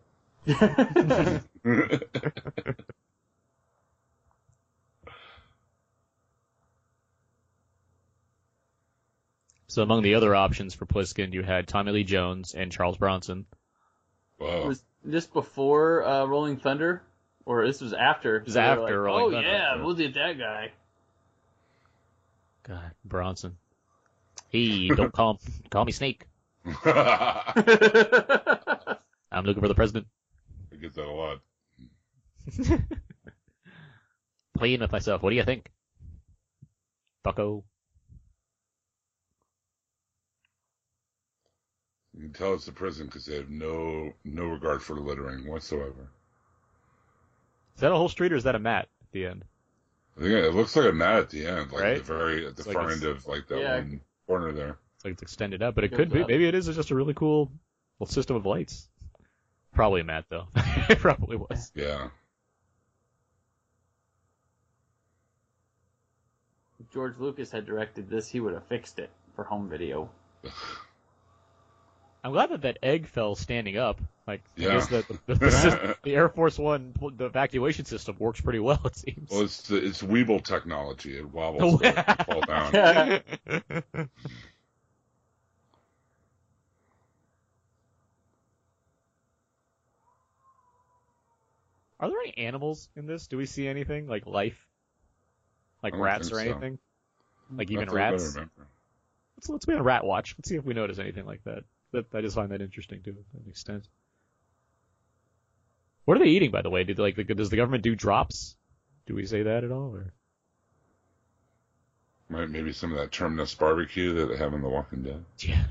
So among the other options for Plisken, you had Tommy Lee Jones and Charles Bronson. Wow. Was this before Rolling Thunder? Or this was after? It was after Rolling Thunder. Oh, yeah, we'll get that guy. God, Bronson. Hey, don't call me Snake. I'm looking for the president. I get that a lot. Playing with myself. What do you think? Bucko. You can tell it's the prison because they have no regard for littering whatsoever. Is that a whole street or is that a mat at the end? I think it looks like a mat at the end, like right? at the far end of like that one corner there. It's like it's extended out, but it could be. Maybe it is just a really cool system of lights. Probably a mat though. It probably was. Yeah. If George Lucas had directed this, he would have fixed it for home video. I'm glad that egg fell standing up. Like, yeah. I guess the Air Force One, the evacuation system works pretty well, it seems. Well, it's Weeble technology. It wobbles to fall down. Are there any animals in this? Do we see anything? Like life? Like rats or anything? So. Like even rats? Let's be on Rat Watch. Let's see if we notice anything like that. I just find that interesting to an extent. What are they eating, by the way? Does the government do drops? Do we say that at all? Or? Maybe some of that Terminus barbecue that they have in The Walking Dead. Yeah.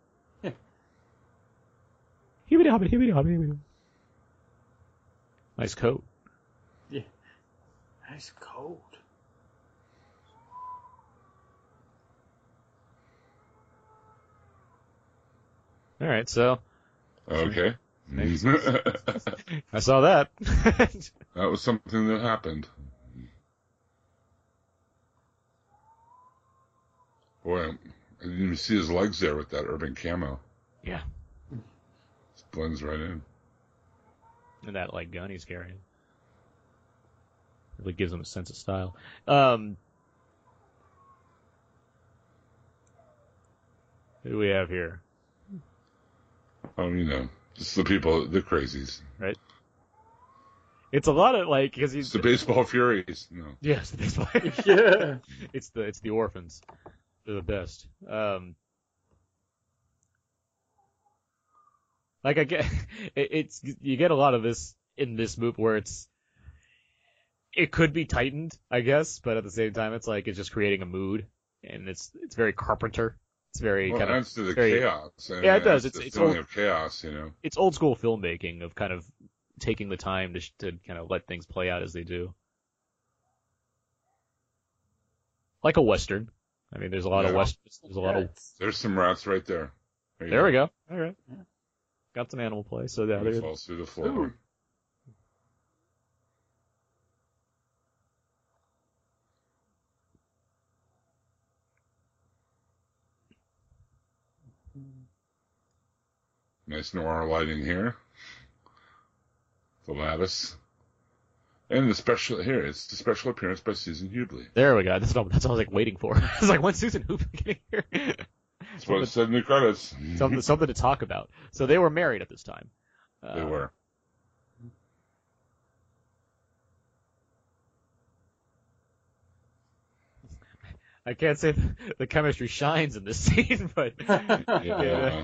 Hibbity-hobbity. Nice coat. Yeah. Nice coat. All right, so. Okay. I saw that. That was something that happened. Boy, I didn't even see his legs there with that urban camo. Yeah. Just blends right in. And that gun he's carrying. Really gives him a sense of style. Who do we have here? Oh, just the people, the crazies. Right. It's a lot of because he's it's the baseball furies. No. Yes, the baseball. Yeah. It's the orphans. They're the best. I get you get a lot of this in this movie where it could be tightened, I guess, but at the same time it's just creating a mood, and it's very Carpenter. It's very kind of adds to the chaos. Yeah, it does. It's feeling of chaos, It's old school filmmaking of kind of taking the time to kind of let things play out as they do, like a western. I mean, there's a lot of westerns. There's a lot of. There's some rats right there. There we go. All right. Yeah. Got some animal play. So yeah, it falls through the floor. Ooh. Nice noir lighting here. The lattice. And it's the special appearance by Susan Hubley. There we go. That's what I was waiting for. I was when's Susan Hubley getting here? That's what it said in the credits. Something to talk about. So they were married at this time. They were. I can't say the chemistry shines in this scene, but Yeah.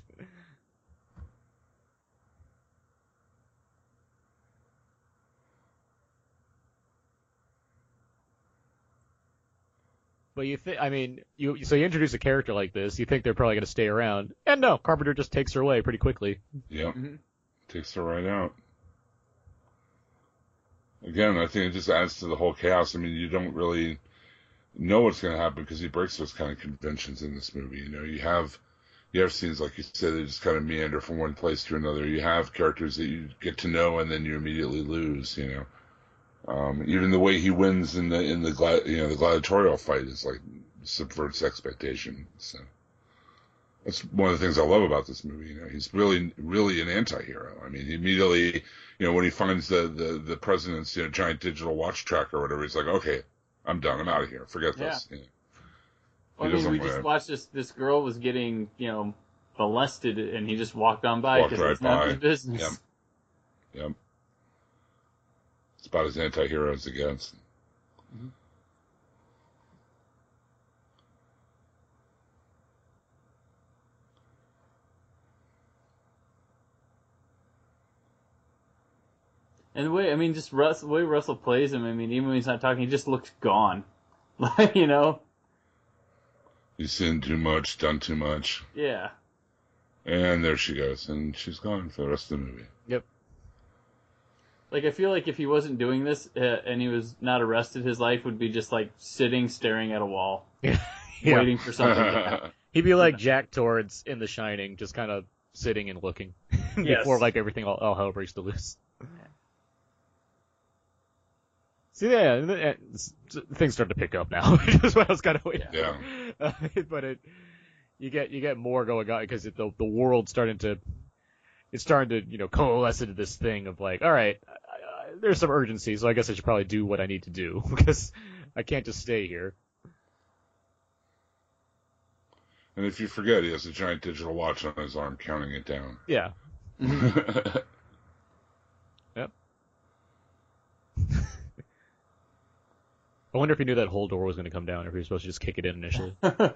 But you think, I mean, you introduce a character like this, you think they're probably going to stay around, and no, Carpenter just takes her away pretty quickly. Yep. Takes her right out. Again, I think it just adds to the whole chaos. I mean, you don't really know what's going to happen because he breaks those kind of conventions in this movie. You know, you have scenes, like you said, that just kind of meander from one place to another. You have characters that you get to know and then you immediately lose, you know. Even the way he wins in the gladiatorial fight is like subverts expectation. So that's one of the things I love about this movie. You know, he's really, really an anti-hero. I mean, he immediately, you know, when he finds the president's, you know, giant digital watch tracker or whatever, he's like, okay, I'm done. I'm out of here. Forget this. You know. Well, I mean, we just watched this girl was getting, you know, molested, and he just walked on by because it's not his business. Yep. It's about as anti-hero as it gets. Mm-hmm. And the way, I mean, just the way Russell plays him, I mean, even when he's not talking, he just looks gone. Like, you know? He's seen too much, done too much. Yeah. And there she goes, and she's gone for the rest of the movie. Yep. Like, I feel like if he wasn't doing this and he was not arrested, his life would be just like sitting, staring at a wall, waiting for something to happen. He'd be like Jack Torrance in The Shining, just kind of sitting and looking before like everything all hell breaks loose. See, yeah, things start to pick up now. That's what I was kind of waiting. Yeah. But you get more going on because the world's starting to you know, coalesce into this thing of like, all right, there's some urgency, so I guess I should probably do what I need to do because I can't just stay here. And if you forget, he has a giant digital watch on his arm counting it down. Yeah. Yep. I wonder if he knew that whole door was going to come down, or if he was supposed to just kick it in initially.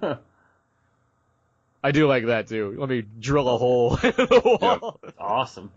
I do like that, too. Let me drill a hole in the wall. Yep. Awesome.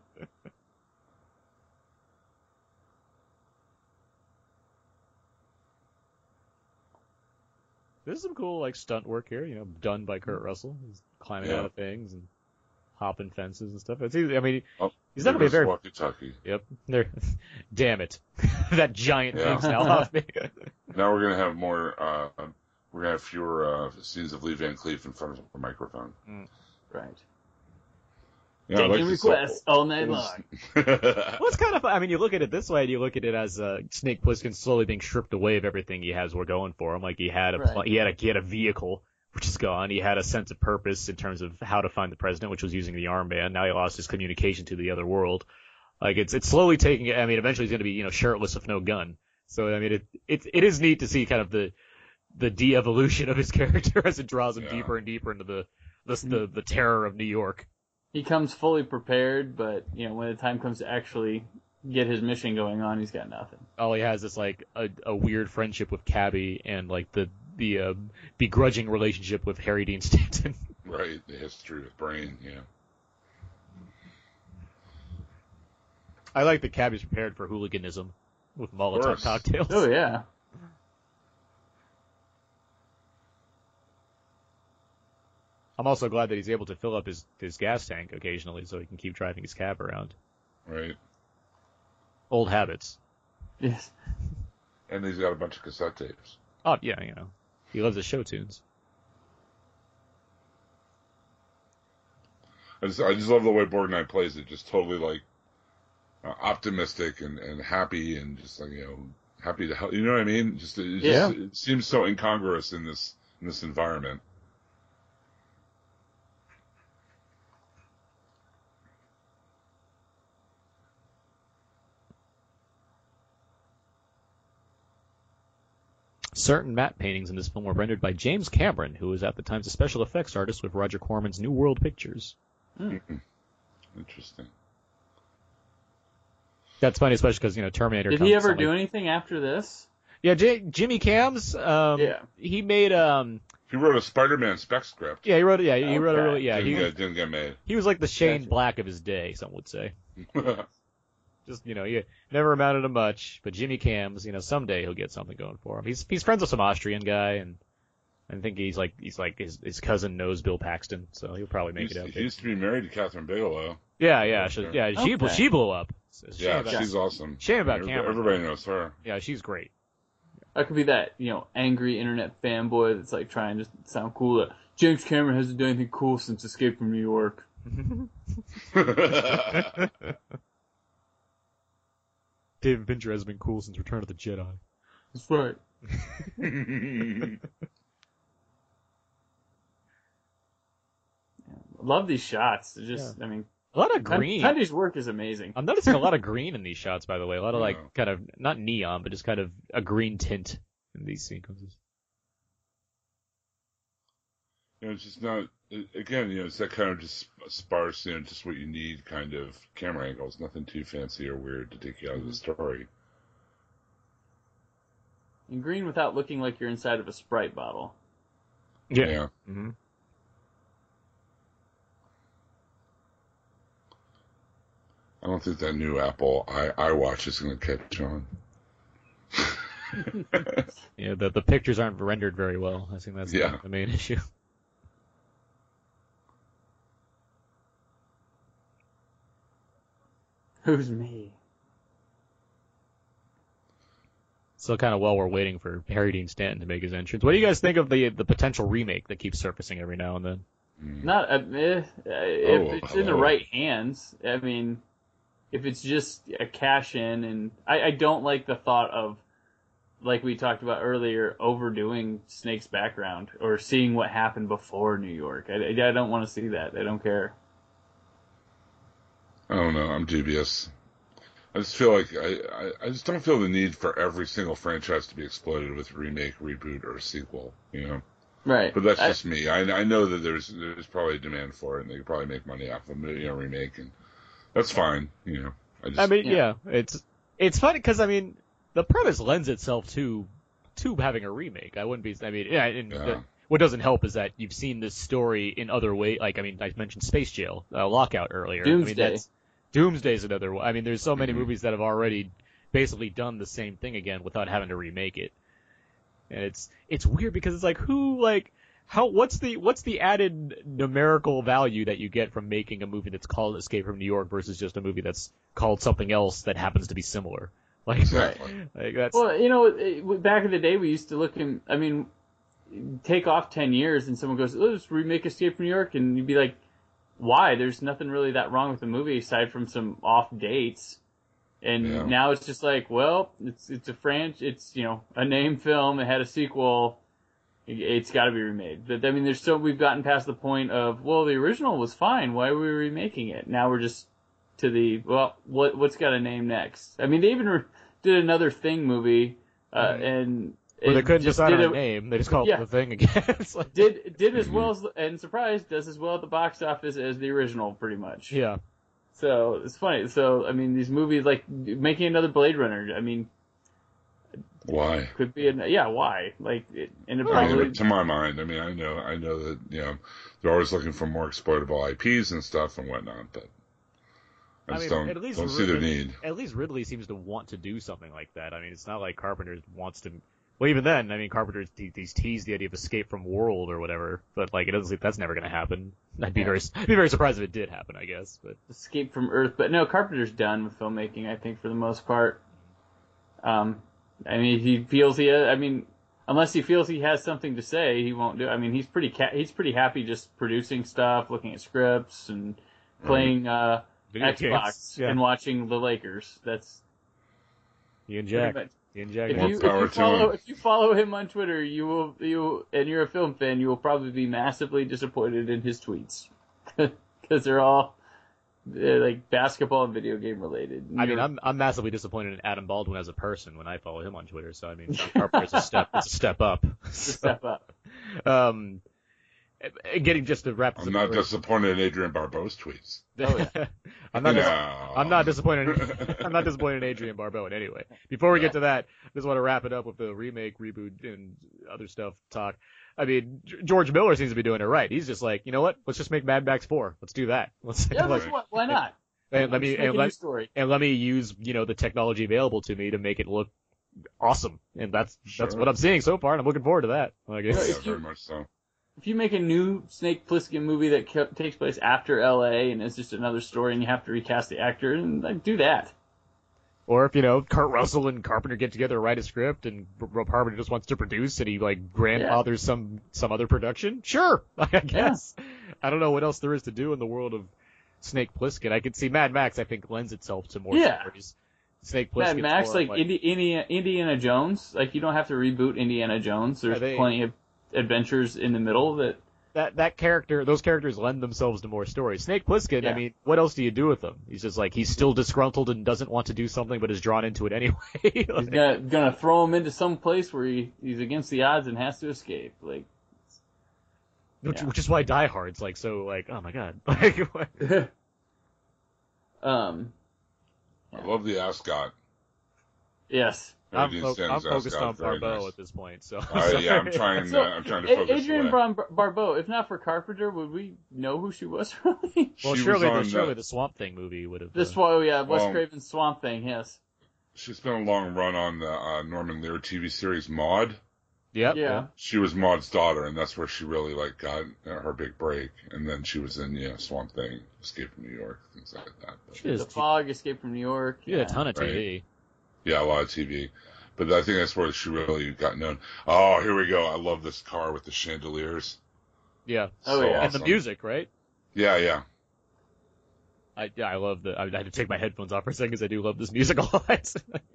There's some cool, like, stunt work here, you know, done by Kurt Russell. He's climbing out of things and hopping fences and stuff. It's easy. I mean, he's not going to be very... walkie-talkie. Yep. Damn it. That giant thing's now off me. Now we're going to have more... we're going to have fewer scenes of Lee Van Cleef in front of a microphone. Right. Yeah, taking requests all night long. Well, it's kind of, I mean, you look at it this way, and you look at it as Snake Plissken slowly being stripped away of everything he has going for him. Like he had he had a vehicle, which is gone. He had a sense of purpose in terms of how to find the president, which was using the armband. Now he lost his communication to the other world. Like it's slowly taking. I mean, eventually he's going to be, you know, shirtless with no gun. So I mean, it is neat to see kind of the de-evolution of his character as it draws him deeper and deeper into the terror of New York. He comes fully prepared, but, you know, when the time comes to actually get his mission going on, he's got nothing. All he has is, like, a weird friendship with Cabby and, like, the begrudging relationship with Harry Dean Stanton. Right, the history with Brain, yeah. I like that Cabby's prepared for hooliganism with Molotov cocktails. Oh, yeah. I'm also glad that he's able to fill up his gas tank occasionally so he can keep driving his cab around. Right. Old habits. Yes. And he's got a bunch of cassette tapes. Oh, yeah, you know. He loves his show tunes. I just love the way Borgnine plays it. Just totally, like, optimistic and happy and just, like, you know, happy to help. You know what I mean? It seems so incongruous in this environment. Certain matte paintings in this film were rendered by James Cameron, who was at the time a special effects artist with Roger Corman's New World Pictures. Interesting. That's funny, especially because, you know, Terminator. Did he ever do anything after this? Yeah, Jimmy Cams. He made He wrote a Spider-Man spec script. Yeah, he wrote it. Yeah, he wrote it really. Yeah, didn't get made. He was like the Shane Black of his day, some would say. Just, he never amounted to much, but Jimmy Cams, someday he'll get something going for him. He's friends with some Austrian guy, and I think he's like his cousin knows Bill Paxton, so he'll probably make it out. He used to be married to Catherine Bigelow. Yeah. She blew up. She's awesome. Shame about Cameron. Everybody knows her. Yeah, she's great. I could be that, angry internet fanboy that's like trying to sound cool. James Cameron hasn't done anything cool since Escape from New York. David Fincher has been cool since Return of the Jedi. That's right. Love these shots. It's just, a lot of green. Tundy's work is amazing. I'm noticing a lot of green in these shots, by the way. A lot of kind of not neon, but just kind of a green tint in these sequences. It's just not. Again, it's that kind of just sparse, just what you need kind of camera angles. Nothing too fancy or weird to take you out of the story. And green without looking like you're inside of a Sprite bottle. Yeah. Mm-hmm. I don't think that new Apple iWatch is going to catch on. Yeah, the pictures aren't rendered very well. I think that's the main issue. Who's me? So kind of while we're waiting for Harry Dean Stanton to make his entrance, what do you guys think of the potential remake that keeps surfacing every now and then? Not if it's in the right hands. I mean, if it's just a cash in, and I don't like the thought of, like we talked about earlier, overdoing Snake's background or seeing what happened before New York. I don't want to see that. I don't care. I don't know. I'm dubious. I just feel like I just don't feel the need for every single franchise to be exploited with remake, reboot, or sequel. Right. But that's just me. I know that there's probably a demand for it, and they could probably make money off of a remake, and that's fine. It's funny because the premise lends itself to having a remake. I wouldn't be. What doesn't help is that you've seen this story in other ways. Like, I mentioned Space Jail, Lockout earlier. Doomsday. Doomsday's another one. There's so many movies that have already basically done the same thing again without having to remake it. And it's weird because it's like, what's the added numerical value that you get from making a movie that's called Escape from New York versus just a movie that's called something else that happens to be similar? Like, exactly. That's... Well, back in the day we used to look take off 10 years and someone goes, let's remake Escape from New York, and you'd be like, why? There's nothing really that wrong with the movie aside from some off dates. And now it's just like, well, it's a name film. It had a sequel. It's got to be remade. But we've gotten past the point of, well, the original was fine. Why are we remaking it? Now we're just to what's got a name next? They even did another Thing movie, and they couldn't decide on a name. They just called it The Thing again. Like... Did as well as, and surprise, does as well at the box office as the original, pretty much. Yeah. So it's funny. So these movies, like making another Blade Runner. Why? Could be why? To my mind, I know that they're always looking for more exploitable IPs and stuff and whatnot, but I just don't see their need. At least Ridley seems to want to do something like that. It's not like Carpenter wants to. Well, even then, Carpenter's he's teased the idea of Escape from World or whatever, but it doesn't seem that's never going to happen. I'd be very surprised if it did happen, I guess. But Escape from Earth, but no, Carpenter's done with filmmaking, I think, for the most part. He feels unless he feels he has something to say, he won't do. He's pretty happy just producing stuff, looking at scripts, and playing Xbox and watching the Lakers. That's he and Jack. If you follow him on Twitter, and you're a film fan, you will probably be massively disappointed in his tweets because they're all like basketball and video game related. I'm massively disappointed in Adam Baldwin as a person when I follow him on Twitter. So Carpenter's it's a step up. It's a step up. getting just to wrap this I'm not disappointed in Adrian Barbeau's tweets. I'm not disappointed. I'm not disappointed in Adrian Barbeau in any way. Before we get to that, I just want to wrap it up with the remake, reboot, and other stuff talk. I mean, George Miller seems to be doing it right. He's just like, you know what? Let's just make Mad Max 4. Let's do that. Why not? And let me use the technology available to me to make it look awesome. And that's what I'm seeing so far, and I'm looking forward to that. Very much so. If you make a new Snake Plissken movie that takes place after L.A. and it's just another story and you have to recast the actor, and do that. Or if, Kurt Russell and Carpenter get together to write a script and Rob Carpenter just wants to produce and he, grandfathers some other production, sure, I guess. Yeah. I don't know what else there is to do in the world of Snake Plissken. I could see Mad Max, I think, lends itself to more stories. Snake Plissken. Mad Max, Indiana Jones. You don't have to reboot Indiana Jones. There's plenty of adventures in the middle those characters lend themselves to more stories. Snake Plissken, I mean, what else do you do with him? He's just he's still disgruntled and doesn't want to do something, but is drawn into it anyway. He's gonna throw him into some place where he's against the odds and has to escape. Which is why Die Hard's oh my god. I love the ascot. Yes. I'm focused on Barbeau at this point, so. I'm trying to focus. Adrian Barbeau, if not for Carpenter, would we know who she was really? Well, surely the Swamp Thing movie would have. Wes Craven's Swamp Thing, yes. She's been a long run on the Norman Lear TV series Maude. Yep. Yeah. She was Maude's daughter, and that's where she really got her big break. And then she was in Swamp Thing, Escape from New York, things like that. The Fog, Escape from New York. Yeah, a ton of TV. Right? Yeah, a lot of TV. But I think that's where she really got known. Oh, here we go. I love this car with the chandeliers. Yeah. Oh, yeah. And awesome. the music, right? Yeah. I love I had to take my headphones off for a second because I do love this music a lot.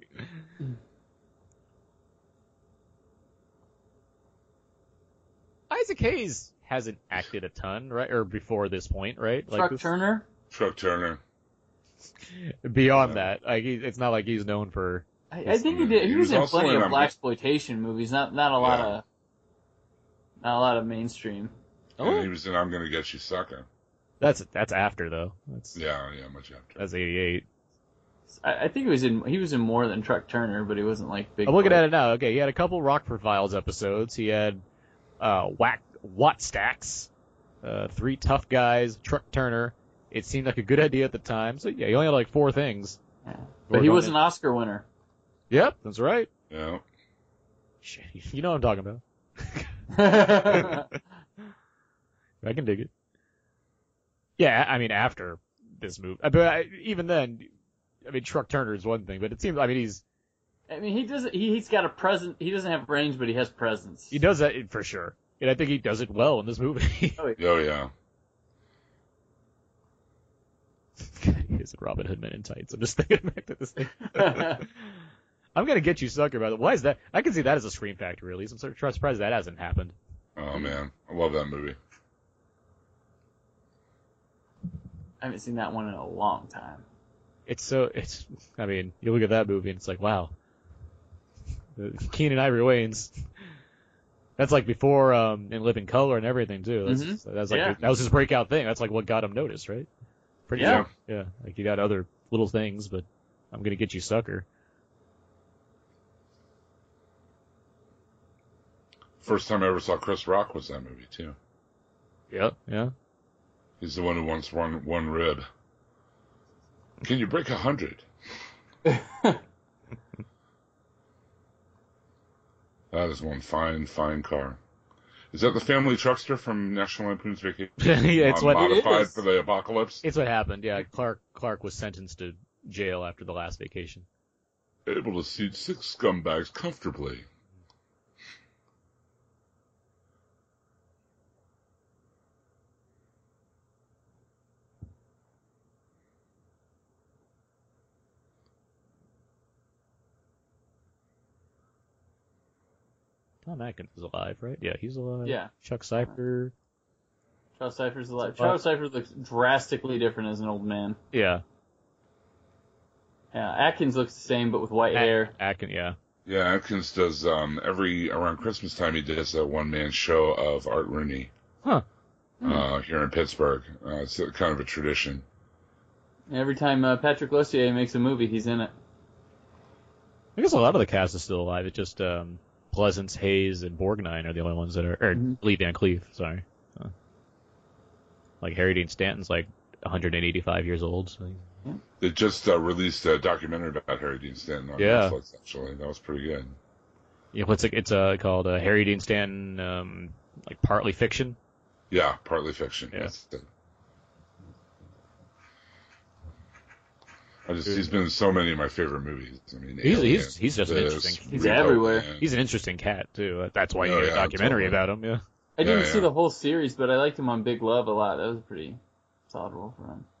Isaac Hayes hasn't acted a ton, right? Or before this point, right? Truck Turner? Truck Turner. Beyond that, it's not like he's known for. I think he did. He was in plenty of blaxploitation movies. Not a lot of mainstream. And he was in I'm Gonna Get You Sucker. That's after though. Yeah, much after. That's 88. I think he was in more than Truck Turner, but he wasn't big. I'm looking at it now. Okay, he had a couple Rockford Files episodes. He had Watt Stacks, Three Tough Guys, Truck Turner. It seemed like a good idea at the time. So yeah, he only had 4 things. Yeah. But he was an Oscar winner. Yep, that's right. Yeah. Shit, you know what I'm talking about. I can dig it. Yeah, I mean, after this movie. But even then, Truck Turner is one thing, but it seems, he's got a presence. He doesn't have range, but he has presence. He does that for sure. And I think he does it well in this movie. Oh, yeah. He's Robin Hood Man in tights. I'm just thinking back to this thing. I'm Gonna Get You Sucker, by the way. Why is that? I can see that as a Scream Factory release. I'm sort of surprised that hasn't happened. Oh, man. I love that movie. I haven't seen that one in a long time. You look at that movie and it's like, wow. Keenan Ivory Wayans. That's before In Living Color and everything, too. That was his breakout thing. That's what got him noticed, right? Pretty sure. Yeah. You got other little things, but I'm Gonna Get You Sucker. First time I ever saw Chris Rock was that movie, too. Yeah. He's the one who once won 1 rib. Can you break 100? That is one fine, fine car. Is that the family truckster from National Lampoon's Vacation? Yeah, it's what modified for the apocalypse. It's what happened. Yeah, Clark was sentenced to jail after the last vacation. Able to seat 6 scumbags comfortably. Tom Atkins is alive, right? Yeah, he's alive. Yeah. Chuck Cypher. Chuck Cypher's alive. Chuck Cypher looks drastically different as an old man. Yeah. Yeah, Atkins looks the same, but with white hair. Atkins, yeah. Yeah, Atkins does, around Christmas time, he does a one-man show of Art Rooney. Huh. here in Pittsburgh. It's kind of a tradition. Every time Patrick Lussier makes a movie, he's in it. I guess a lot of the cast is still alive. It's just Pleasance, Hayes, and Borgnine are the only ones that are... Or Lee Van Cleef, sorry. Like Harry Dean Stanton's like 185 years old. So. They just released a documentary about Harry Dean Stanton on Netflix, actually. That was pretty good. Yeah, it's called Harry Dean Stanton, like Partly Fiction? Yeah, Partly Fiction. Yeah. He's been in so many of my favorite movies. I mean, he's just an interesting. He's everywhere. He's an interesting cat too. That's why you made a documentary about him. Yeah. I didn't see the whole series, but I liked him on Big Love a lot. That was a pretty solid role for him.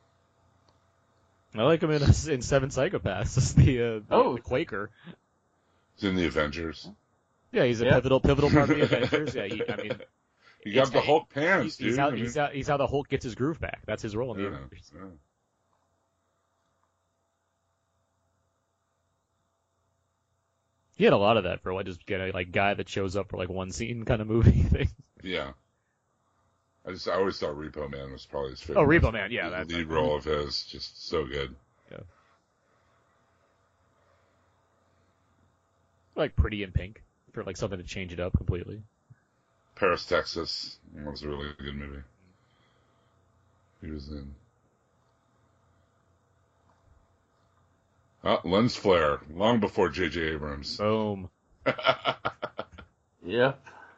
I like him in Seven Psychopaths as the Quaker. He's in the Avengers. Yeah, he's a pivotal part of the Avengers. Yeah, he got the Hulk pants, dude. He's how the Hulk gets his groove back. That's his role in the Avengers. Yeah. He had a lot of that for just get a guy that shows up for one scene kind of movie thing. Yeah. I always thought Repo Man was probably his favorite. Oh, Repo Man, yeah. The lead role of his, just so good. Yeah. Like Pretty in Pink, for something to change it up completely. Paris, Texas. That was a really good movie. He was in. Lens Flare, long before J.J. Abrams. Boom. Yep.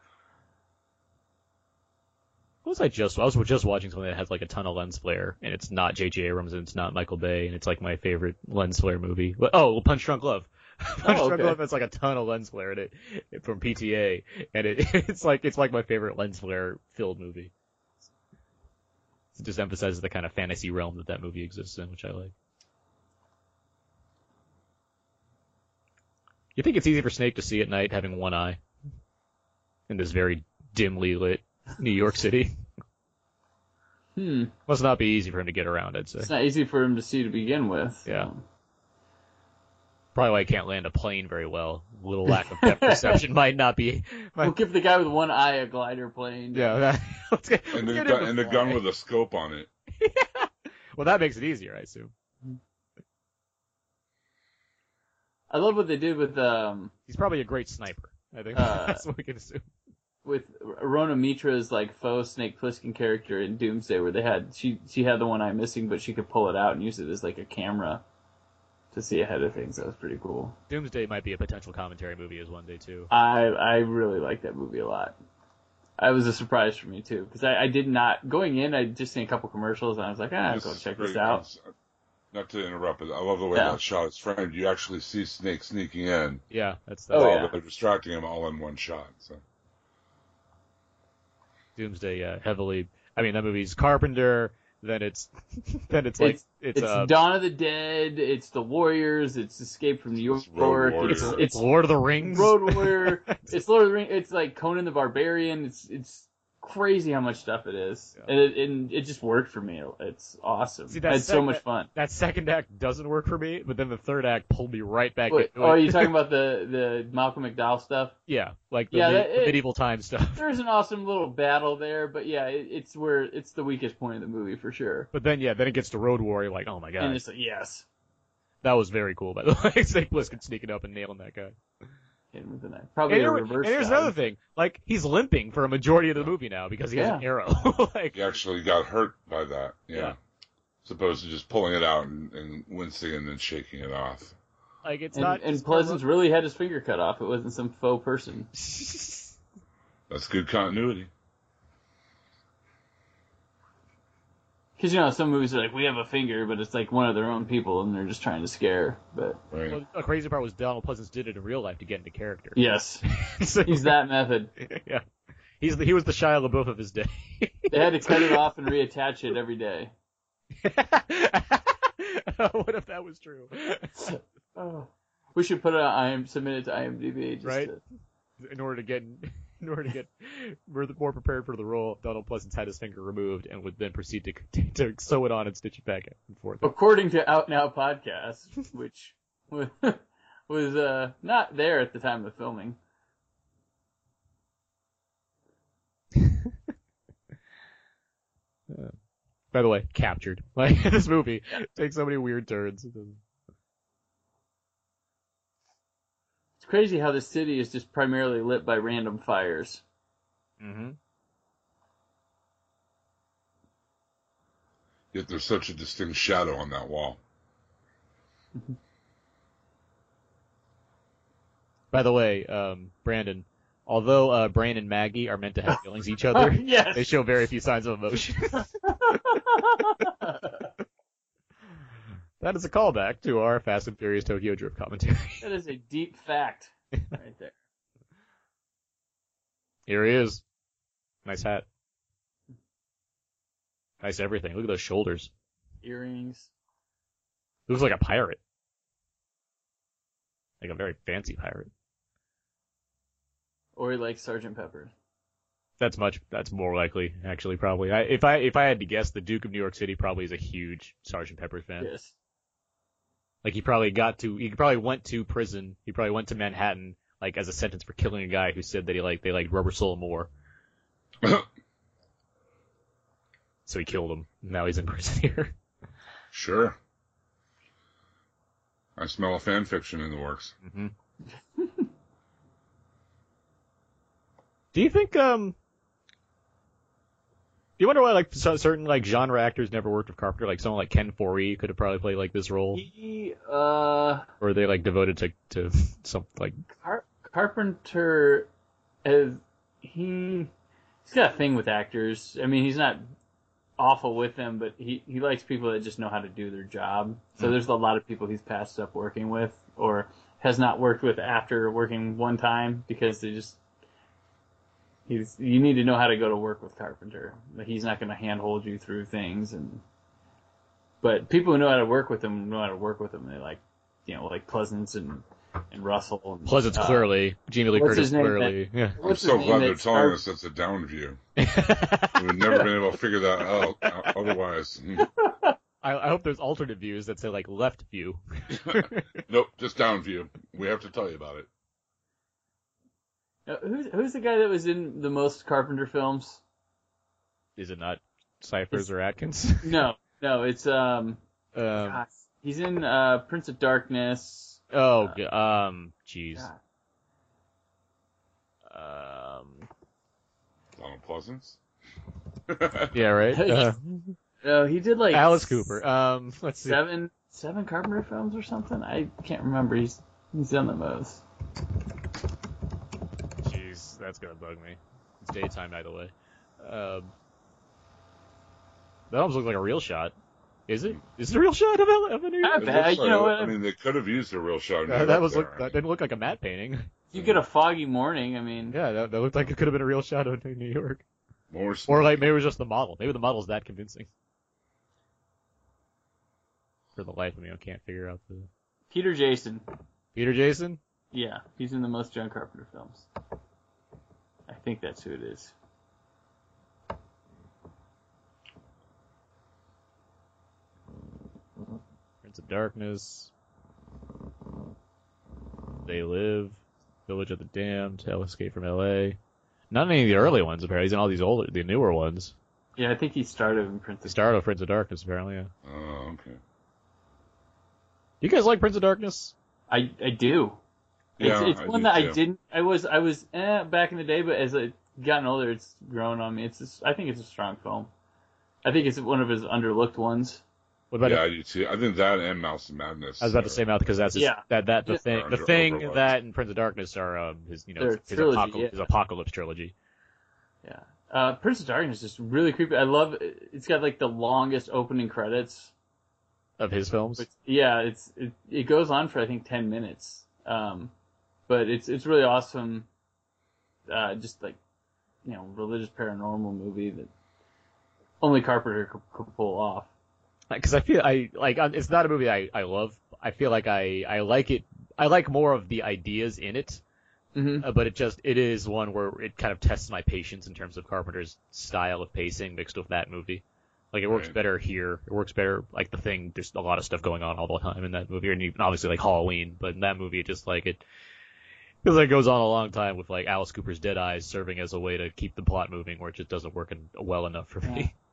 I was just watching something that has a ton of lens flare, and it's not J.J. Abrams and it's not Michael Bay, and it's my favorite lens flare movie. Punch Drunk Love. Drunk Love has a ton of lens flare in it from PTA, and it's my favorite lens flare filled movie. It just emphasizes the kind of fantasy realm that movie exists in, which I like. You think it's easy for Snake to see at night having one eye in this very dimly lit New York City? Must not be easy for him to get around, I'd say. It's not easy for him to see to begin with. Yeah. Probably why he can't land a plane very well. A little lack of depth perception might not be... We'll give the guy with one eye a glider plane. Yeah. And the gun with a scope on it. Yeah. Well, that makes it easier, I assume. I love what they did with... He's probably a great sniper. I think that's what we can assume. With Rona Mitra's faux Snake Plissken character in Doomsday, where she had the one eye missing, but she could pull it out and use it as a camera to see ahead of things. That was pretty cool. Doomsday might be a potential commentary movie as one day too. I really like that movie a lot. It was a surprise for me too, because I did not going in. I just seen a couple commercials and I was like, I'll go check this out. Not to interrupt, but I love the way that shot is framed. You actually see Snake sneaking in. Yeah, that's while they're distracting him all in one shot. So. Doomsday, heavily. I mean, that movie's Carpenter. Then it's Dawn of the Dead. It's The Warriors. It's Escape from New York. It's Lord of the Rings. Road Warrior. It's Lord of the Rings. It's Conan the Barbarian. It's crazy how much stuff it is, and it just worked for me. It's awesome. I had so much fun. That second act doesn't work for me, but then the third act pulled me right back into it. Oh, are you talking about the Malcolm McDowell stuff? Yeah, the medieval times stuff. There's an awesome little battle there, but yeah, it's the weakest point of the movie for sure. But then it gets to Road Warrior, oh my god. And it's yes. That was very cool, by the way. Snake Plissken sneaking up and nailing that guy. With a knife. Probably a reverse. And here's another thing: he's limping for a majority of the movie now because he has an arrow. He actually got hurt by that. Yeah. As opposed to just pulling it out and wincing and then shaking it off. It's not. And Pleasance really had his finger cut off. It wasn't some faux person. That's good continuity. Because, some movies are we have a finger, but it's one of their own people, and they're just trying to scare. But Well, the crazy part was Donald Pleasance did it in real life to get into character. Yes. He's that method. Yeah. He was the Shia LaBeouf of his day. They had to cut it off and reattach it every day. What if that was true? We should put it submit it to IMDb. Right? In order to get more prepared for the role, Donald Pleasance had his finger removed and would then proceed to sew it on and stitch it back and forth. According to Out Now Podcast, which was not there at the time of filming. By the way, captured. Like, this movie takes so many weird turns. It's crazy how the city is just primarily lit by random fires. Mm-hmm. Yet there's such a distinct shadow on that wall. By the way, Brandon, although Brain and Maggie are meant to have feelings each other, yes. they show very few signs of emotion. That is a callback to our Fast and Furious Tokyo Drift commentary. That is a deep fact right there. Here he is. Nice hat. Nice everything. Look at those shoulders. Earrings. Looks like a pirate. Like a very fancy pirate. Or he likes Sgt. Pepper. That's more likely, actually, probably. If I had to guess, the Duke of New York City probably is a huge Sgt. Pepper's fan. Yes. Like, he probably went to prison. He probably went to Manhattan, like, as a sentence for killing a guy who said that they liked Rubber Soul more. So he killed him. Now he's in prison here. Sure. I smell a fan fiction in the works. Mm-hmm. Do you think, do you wonder why, like, certain, like, genre actors never worked with Carpenter? Like, someone like Ken Foree could have probably played, like, this role? Or are they, like, devoted to something, like... Carpenter, he's got a thing with actors. I mean, he's not awful with them, but he likes people that just know how to do their job. So there's a lot of people he's passed up working with, or has not worked with after working one time, because they just... you need to know how to go to work with Carpenter. Like, he's not going to handhold you through things, but people who know how to work with him know how to work with him. They like Pleasance and Russell. And, Pleasance clearly, Jamie Lee Curtis clearly. Yeah. I'm so glad they're telling us that's a down view. We've never been able to figure that out otherwise. I hope there's alternate views that say, like, left view. Nope, just down view. We have to tell you about it. Who's the guy that was in the most Carpenter films? Is it not Cyphers or Atkins? No, it's gosh, he's in Prince of Darkness. Oh, jeez. Donald Pleasance? Yeah, right. No, he did like Alice Cooper. Let's see. seven Carpenter films or something. I can't remember. He's done the most. Jeez, that's gonna bug me. It's daytime, either way. That almost looks like a real shot. Is it? Is it a real shot of a New York? I mean, they could have used a real shot. That didn't look like a matte painting. You get a foggy morning. I mean, yeah, that looked like it could have been a real shot of New York. Or like maybe it was just the model. Maybe the model's that convincing. For the life of me, I can't figure out the. Peter Jason. Peter Jason? Yeah, he's in the most John Carpenter films. I think that's who it is. Prince of Darkness. They Live. Village of the Damned. Hell Escape from L.A. Not any of the early ones, apparently. He's in all these the newer ones. Yeah, I think he started in Prince of Darkness. He started with Prince of Darkness, apparently, yeah. Oh, okay. Do you guys like Prince of Darkness? I do. Yeah, it's one that I didn't. I was back in the day, but as I've gotten older, it's grown on me. I think it's a strong film. I think it's one of his underlooked ones. What about I do too. I think that and Mouse and Madness. I was about to say Mouth because that's his, the thing that in Prince of Darkness are his his apocalypse trilogy. Yeah, Prince of Darkness is just really creepy. I love it. It's got like the longest opening credits of his films. It goes on for I think 10 minutes. But it's really awesome. Just like religious paranormal movie that only Carpenter could pull off. Because I feel it's not a movie I love. I feel like I like it. I like more of the ideas in it. Mm-hmm. But it is one where it kind of tests my patience in terms of Carpenter's style of pacing mixed with that movie. Like it works better here. It works better. Like The Thing, there's a lot of stuff going on all the time in that movie, and obviously like Halloween. But in that movie, it just like it feels like it goes on a long time with like Alice Cooper's Dead Eyes serving as a way to keep the plot moving, where it just doesn't work well enough for me.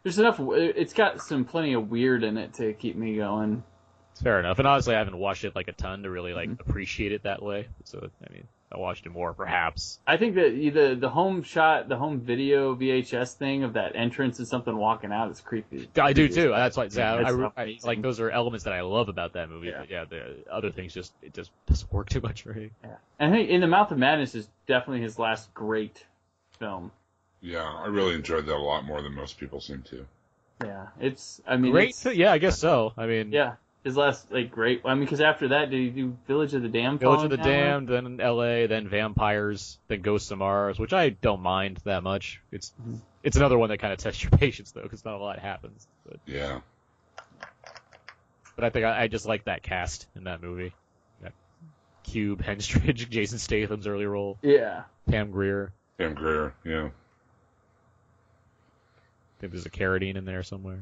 There's enough. It's got plenty of weird in it to keep me going. It's fair enough. And honestly, I haven't watched it like a ton to really like appreciate it that way. So I mean, I watched it more perhaps. I think that the home shot, the home video VHS thing of that entrance and something walking out is creepy. I do too. That's why I like those are elements that I love about that movie. Yeah. But yeah, the other things it just doesn't work too much for me. Yeah. And I think In the Mouth of Madness is definitely his last great film. Yeah, I really enjoyed that a lot more than most people seem to. Yeah, I mean, great. Yeah, I guess so. I mean, yeah, his last great. I mean, because after that, did he do Village of the Damned? Village of the Damned, then L.A., then Vampires, then Ghosts of Mars, which I don't mind that much. It's another one that kind of tests your patience though, because not a lot happens. But, yeah. But I think I just like that cast in that movie. That Cube, Henstridge, Jason Statham's early role. Yeah. Pam Grier. Yeah. I think there's a Carradine in there somewhere.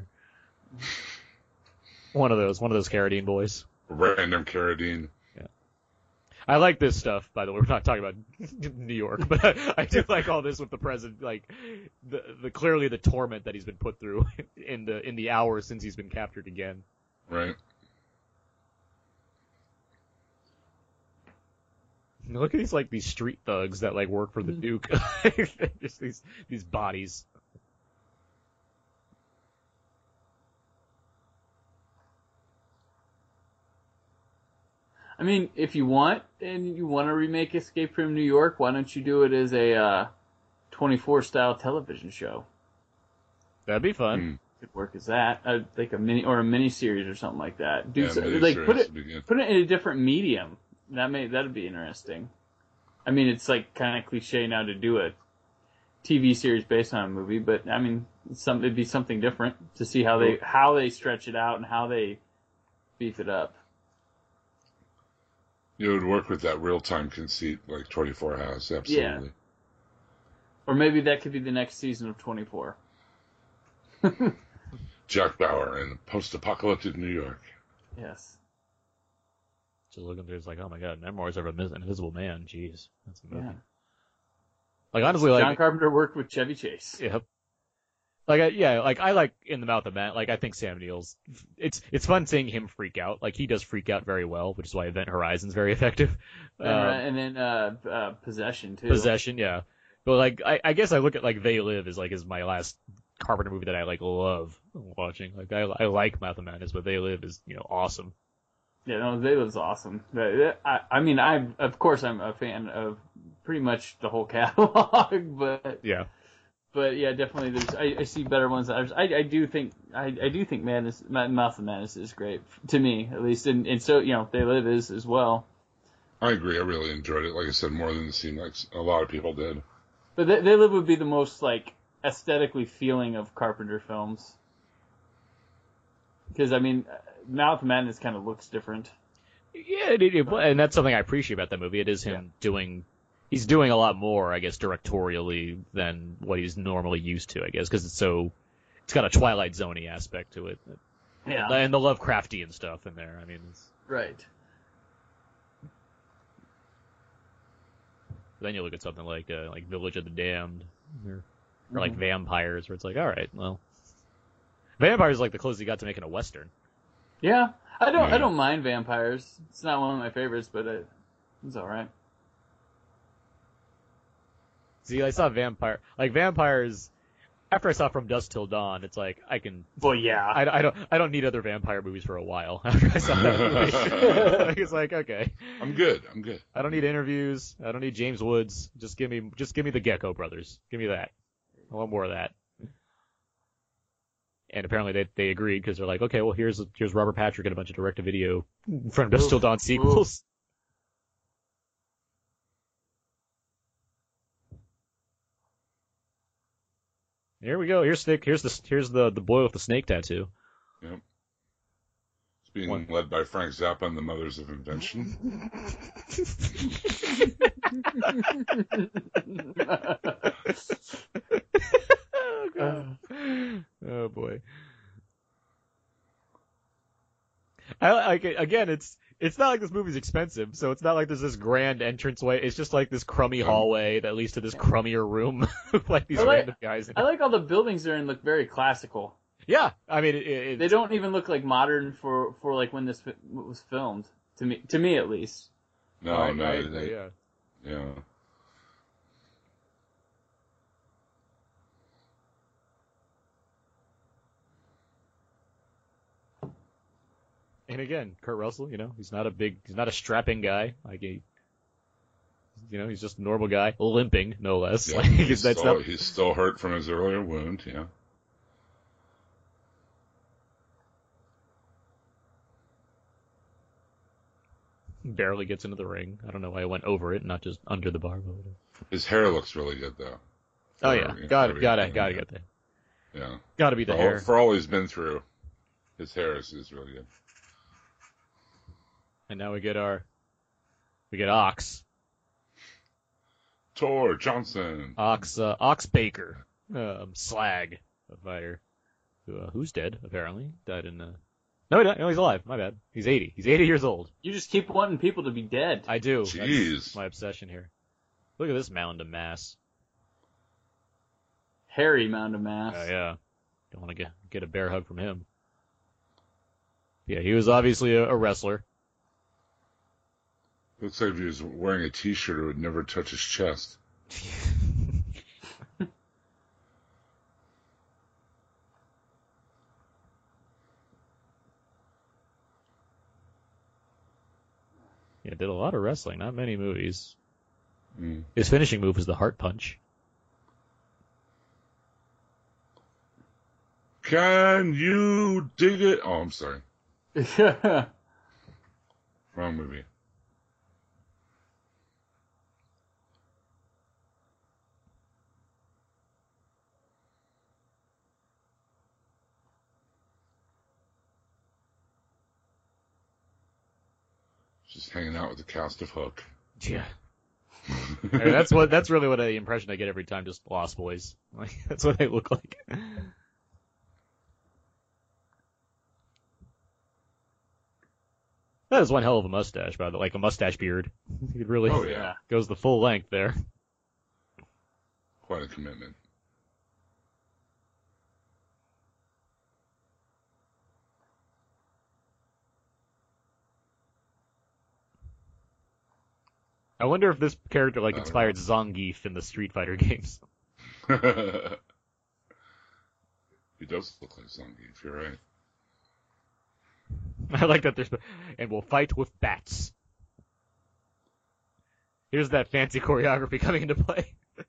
One of those Carradine boys. Random Carradine. Yeah. I like this stuff, by the way. We're not talking about New York, but I do like all this with the president, like the clearly the torment that he's been put through in the hours since he's been captured again. Right. Look at these street thugs that work for the Duke. Just these bodies. I mean, if you want, and you want to remake Escape from New York, why don't you do it as a 24 style television show? That'd be fun. Could work as that, like a mini series or something like that. Do put it in a different medium. That'd be interesting. I mean, it's kind of cliche now to do a TV series based on a movie, but I mean, it'd be something different to see how they stretch it out and how they beef it up. It would work with that real-time conceit like 24 has, absolutely. Yeah. Or maybe that could be the next season of 24. Jack Bauer in post-apocalyptic New York. Yes. Just looking through, it's oh my god, Memoirs of an Invisible Man. Jeez, that's a movie. Yeah. Honestly, John Carpenter worked with Chevy Chase. Yep. I like In the Mouth of Madness. I think Sam Neill's. It's fun seeing him freak out. He does freak out very well, which is why Event Horizon's very effective. And then Possession too. Possession, yeah. But I guess I look at They Live as is my last Carpenter movie that I love watching. I like Mouth of Madness, but They Live is awesome. Yeah, no, They Live's awesome. I mean, I'm a fan of pretty much the whole catalog, but yeah. But yeah, definitely. I see better ones. I do think Mouth of Madness is great to me, at least, and so They Live is as well. I agree. I really enjoyed it. Like I said, more than it seemed like a lot of people did. But They Live would be the most aesthetically feeling of Carpenter films, because I mean, Mouth of Madness kind of looks different. Yeah, and that's something I appreciate about that movie. It is him doing. He's doing a lot more, I guess, directorially than what he's normally used to, I guess, because it's got a Twilight Zone-y aspect to it. Yeah. And the Lovecraftian stuff in there. I mean, right. Then you look at something like Village of the Damned, or Vampires, where it's all right, well, Vampires is the closest he got to making a Western. Yeah, I don't mind Vampires. It's not one of my favorites, but it's all right. See, I saw Vampires. After I saw From Dusk Till Dawn, it's I can. Well, yeah. I don't need other vampire movies for a while. After I saw that movie, it's okay. I'm good. I don't need interviews. I don't need James Woods. Just give me the Gecko Brothers. Give me that. I want more of that. And apparently they agreed because they're okay, well here's Robert Patrick and a bunch of direct-to-video From Dusk Till Dawn sequels. Here we go. Here's the boy with the snake tattoo. Yep. It's being led by Frank Zappa and the Mothers of Invention. Oh boy. Again, it's It's not like this movie's expensive, so it's not like there's this grand entranceway. It's just like this crummy hallway that leads to this crummier room with like these random guys in it. I like all the buildings they're in look very classical. Yeah, I mean, they don't even look like modern for like when this was filmed. To me at least. No, I no, agree, yeah. Yeah. And again, Kurt Russell, he's not a strapping guy. Like he's just a normal guy, limping, no less. Yeah, Like, he's still hurt from his earlier wound, yeah. Barely gets into the ring. I don't know why I went over it, not just under the bar. His hair looks really good, though. Oh, yeah. Gotta get there. Yeah. Gotta be the hair. For all he's been through, his hair is really good. And now we get Ox. Tor Johnson. Ox Baker. Slag, a fighter. Who's dead, apparently. Died in, No, he's alive. My bad. He's 80. He's 80 years old. You just keep wanting people to be dead. I do. Jeez. That's my obsession here. Look at this mound of mass. Hairy mound of mass. Yeah. Don't want to get a bear hug from him. Yeah, he was obviously a wrestler. Looks like if he was wearing a t-shirt, it would never touch his chest. Yeah, did a lot of wrestling, not many movies. Mm. His finishing move was the heart punch. Can you dig it? Oh, I'm sorry. Wrong movie. Just hanging out with the cast of Hook. Yeah. I mean, that's really what the impression I get every time, just Lost Boys. Like, that's what they look like. That is one hell of a mustache, by the way, like a mustache beard. It really goes the full length there. Quite a commitment. I wonder if this character inspired Zangief in the Street Fighter games. He does look like Zangief, you're right. I like that and we'll fight with bats. Here's that fancy choreography coming into play.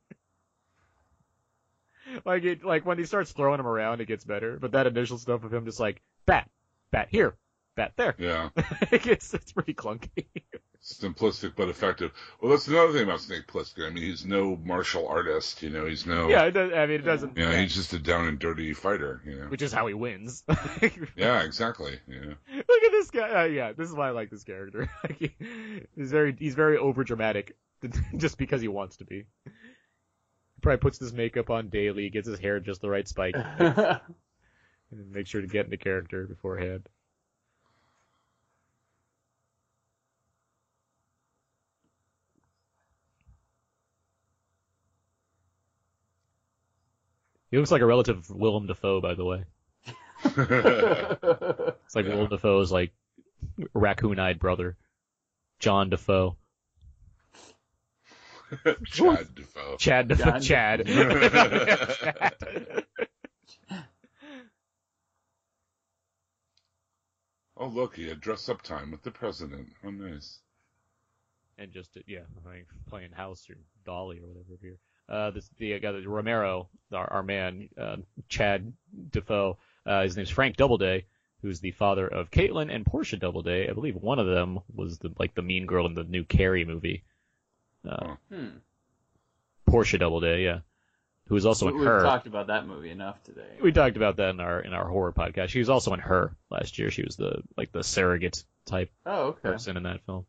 Like when he starts throwing them around, it gets better. But that initial stuff of him just like, bat here, bat there. Yeah. it's pretty clunky. Simplistic but effective. Well, that's another thing about Snake Plissken. I mean, he's no martial artist, he's no... Yeah, it doesn't... Yeah, he's just a down and dirty fighter, Which is how he wins. Yeah, exactly, Look at this guy. Yeah, this is why I like this character. He's very overdramatic, just because he wants to be. He probably puts this makeup on daily, gets his hair just the right spike, and make sure to get into character beforehand. He looks like a relative of Willem Dafoe, by the way. It's like Willem Dafoe's like raccoon-eyed brother, John Dafoe. Chad Dafoe. Chad Dafoe. Chad. Oh, look, he had dress-up time with the president. Oh, nice. And just, playing house or dolly or whatever here. The guy, Romero, our man, Chad Dafoe, his name's Frank Doubleday, who's the father of Caitlin and Portia Doubleday. I believe one of them was the mean girl in the new Carrie movie. Portia Doubleday, yeah. Who was also in Her. We've talked about that movie enough today. We talked about that in our horror podcast. She was also in Her last year. She was the surrogate type person in that film.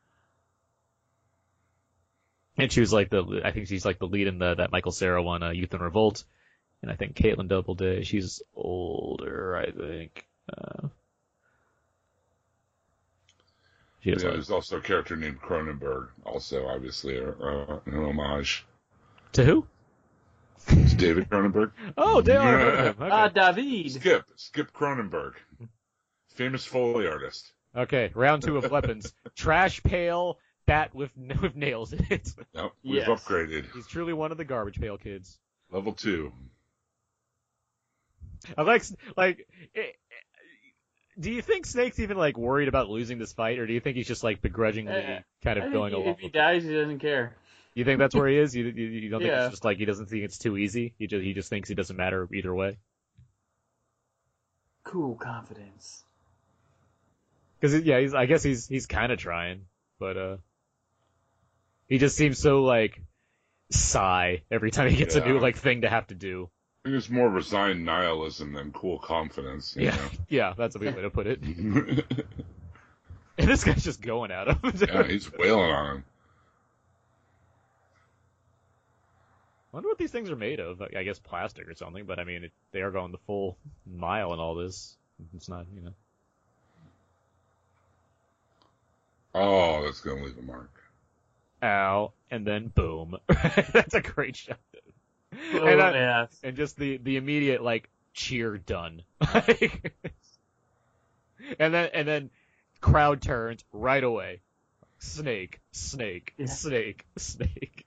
And she was I think she's like the lead in that Michael Cera one, Youth in Revolt. And I think Caitlin Doubleday, she's older, I think. He does There's also a character named Cronenberg, also obviously an homage To who? to David Cronenberg. Oh, Dale. Okay. David. Skip Cronenberg, famous Foley artist. Okay, round 2 of weapons. Trash pail, bat with nails in it. Yep, we've upgraded. He's truly one of the garbage pail kids. Level 2. I do you think Snake's even like worried about losing this fight, or do you think he's just like begrudgingly kind of going along? If he dies, he doesn't care. You think that's where he is? You don't think Yeah. it's just like he doesn't think it's too easy? He just thinks it doesn't matter either way. Cool confidence. Because I guess he's kind of trying, but he just seems so like sigh every time he gets a new like thing to have to do. I think it's more resigned nihilism than cool confidence. You know? Yeah, that's a good way to put it. And this guy's just going at him. Yeah, he's wailing on him. I wonder what these things are made of. I guess plastic or something, but I mean, they are going the full mile in all this. It's not, Oh, that's going to leave a mark. Ow, and then boom. That's a great shot. Oh, And just the immediate, like, cheer done. and then crowd turns right away. Snake, snake, Yeah. snake, snake.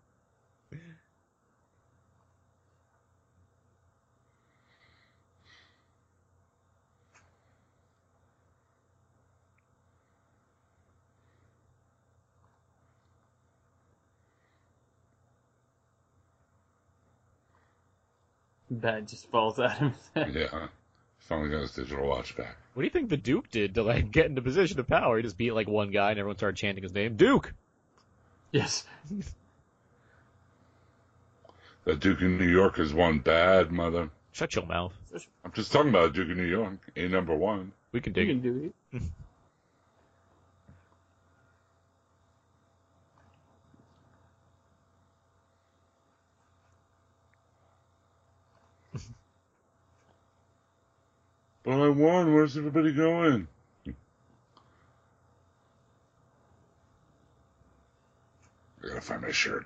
Bat just falls at him. Yeah. Finally got his digital watch back. What do you think the Duke did to, like, get into position of power? He just beat, like, one guy and everyone started chanting his name. Duke! Yes. That Duke in New York is one bad mother. Shut your mouth. I'm just talking about Duke in New York, A#1. We can You dig can it. do it. But I won. Where's everybody going? I gotta find my shirt.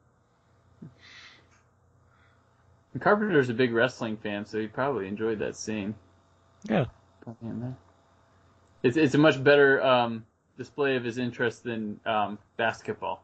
Carpenter's a big wrestling fan, so he probably enjoyed that scene. Yeah. It's a much better display of his interest than basketball.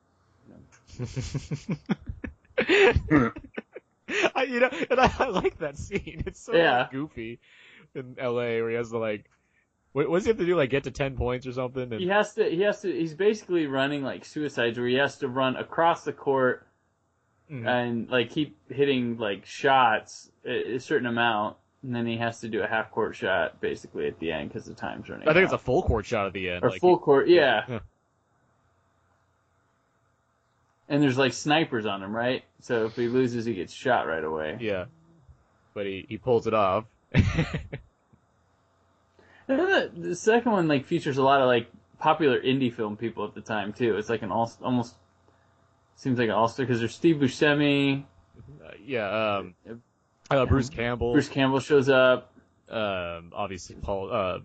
I like that scene. It's so like, goofy in LA where he has to like, what does he have to do? Like get to 10 points or something? And... He has to. He's basically running like suicides, where he has to run across the court and like keep hitting like shots a certain amount, and then he has to do a half court shot basically at the end because the time's running. I think out. it's a full court shot at the end. Or like, full court, yeah. Yeah. And there's like snipers on him, right? So if he loses, he gets shot right away. Yeah. But he pulls it off. And then the second one like features a lot of like popular indie film people at the time too. It's like an almost seems like an all-star because there's Steve Buscemi. Bruce Campbell. Bruce Campbell shows up. Obviously Paul.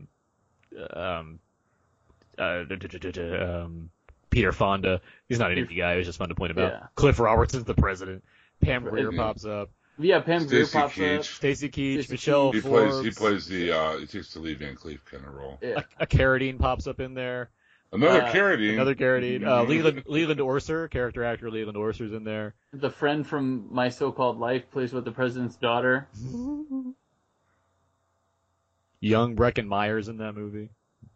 Peter Fonda. He's not an indie guy. It was just fun to point him out. Yeah. Cliff Robertson's the president. Pam Grier pops up. Yeah, Pam Grier Stacey pops Keach. up. Stacey Keach, Stacey Michelle He Forbes. plays he takes the Lee Van Cleef kind of role. Yeah. A Carradine pops up in there. Another Carradine. Another Carradine. Leland Orser, character actor Leland Orser's in there. The friend from My So-Called Life plays with the president's daughter. Young Breckin Myers in that movie.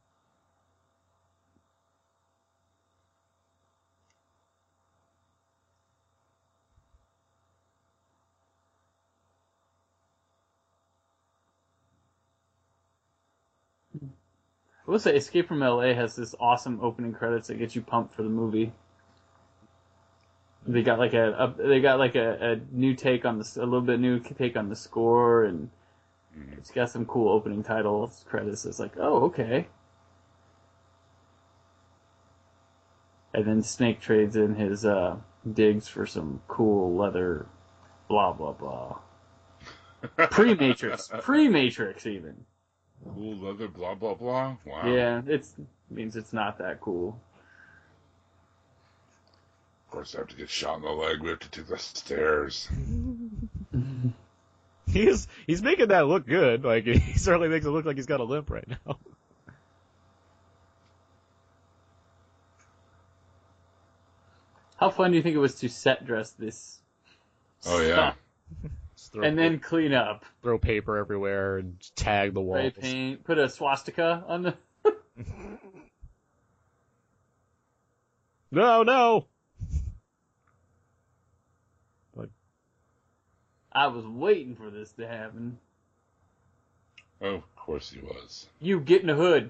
I will say, Escape from LA has this awesome opening credits that gets you pumped for the movie. They got like a new take on a little bit new take on the score, and it's got some cool opening titles credits. It's like, oh, okay. And then Snake trades in his digs for some cool leather, blah blah blah. Pre-Matrix even. Cool leather, blah blah blah. Wow. Yeah, it's means it's not that cool. Of course, I have to get shot in the leg. We have to take the stairs. He's making that look good. Like, he certainly makes it look like he's got a limp right now. How fun do you think it was to set dress this? Oh, yeah. And then clean up. Throw paper everywhere and tag the walls. Spray paint. Put a swastika on the... No! I was waiting for this to happen. Oh, of course he was. You get in the hood.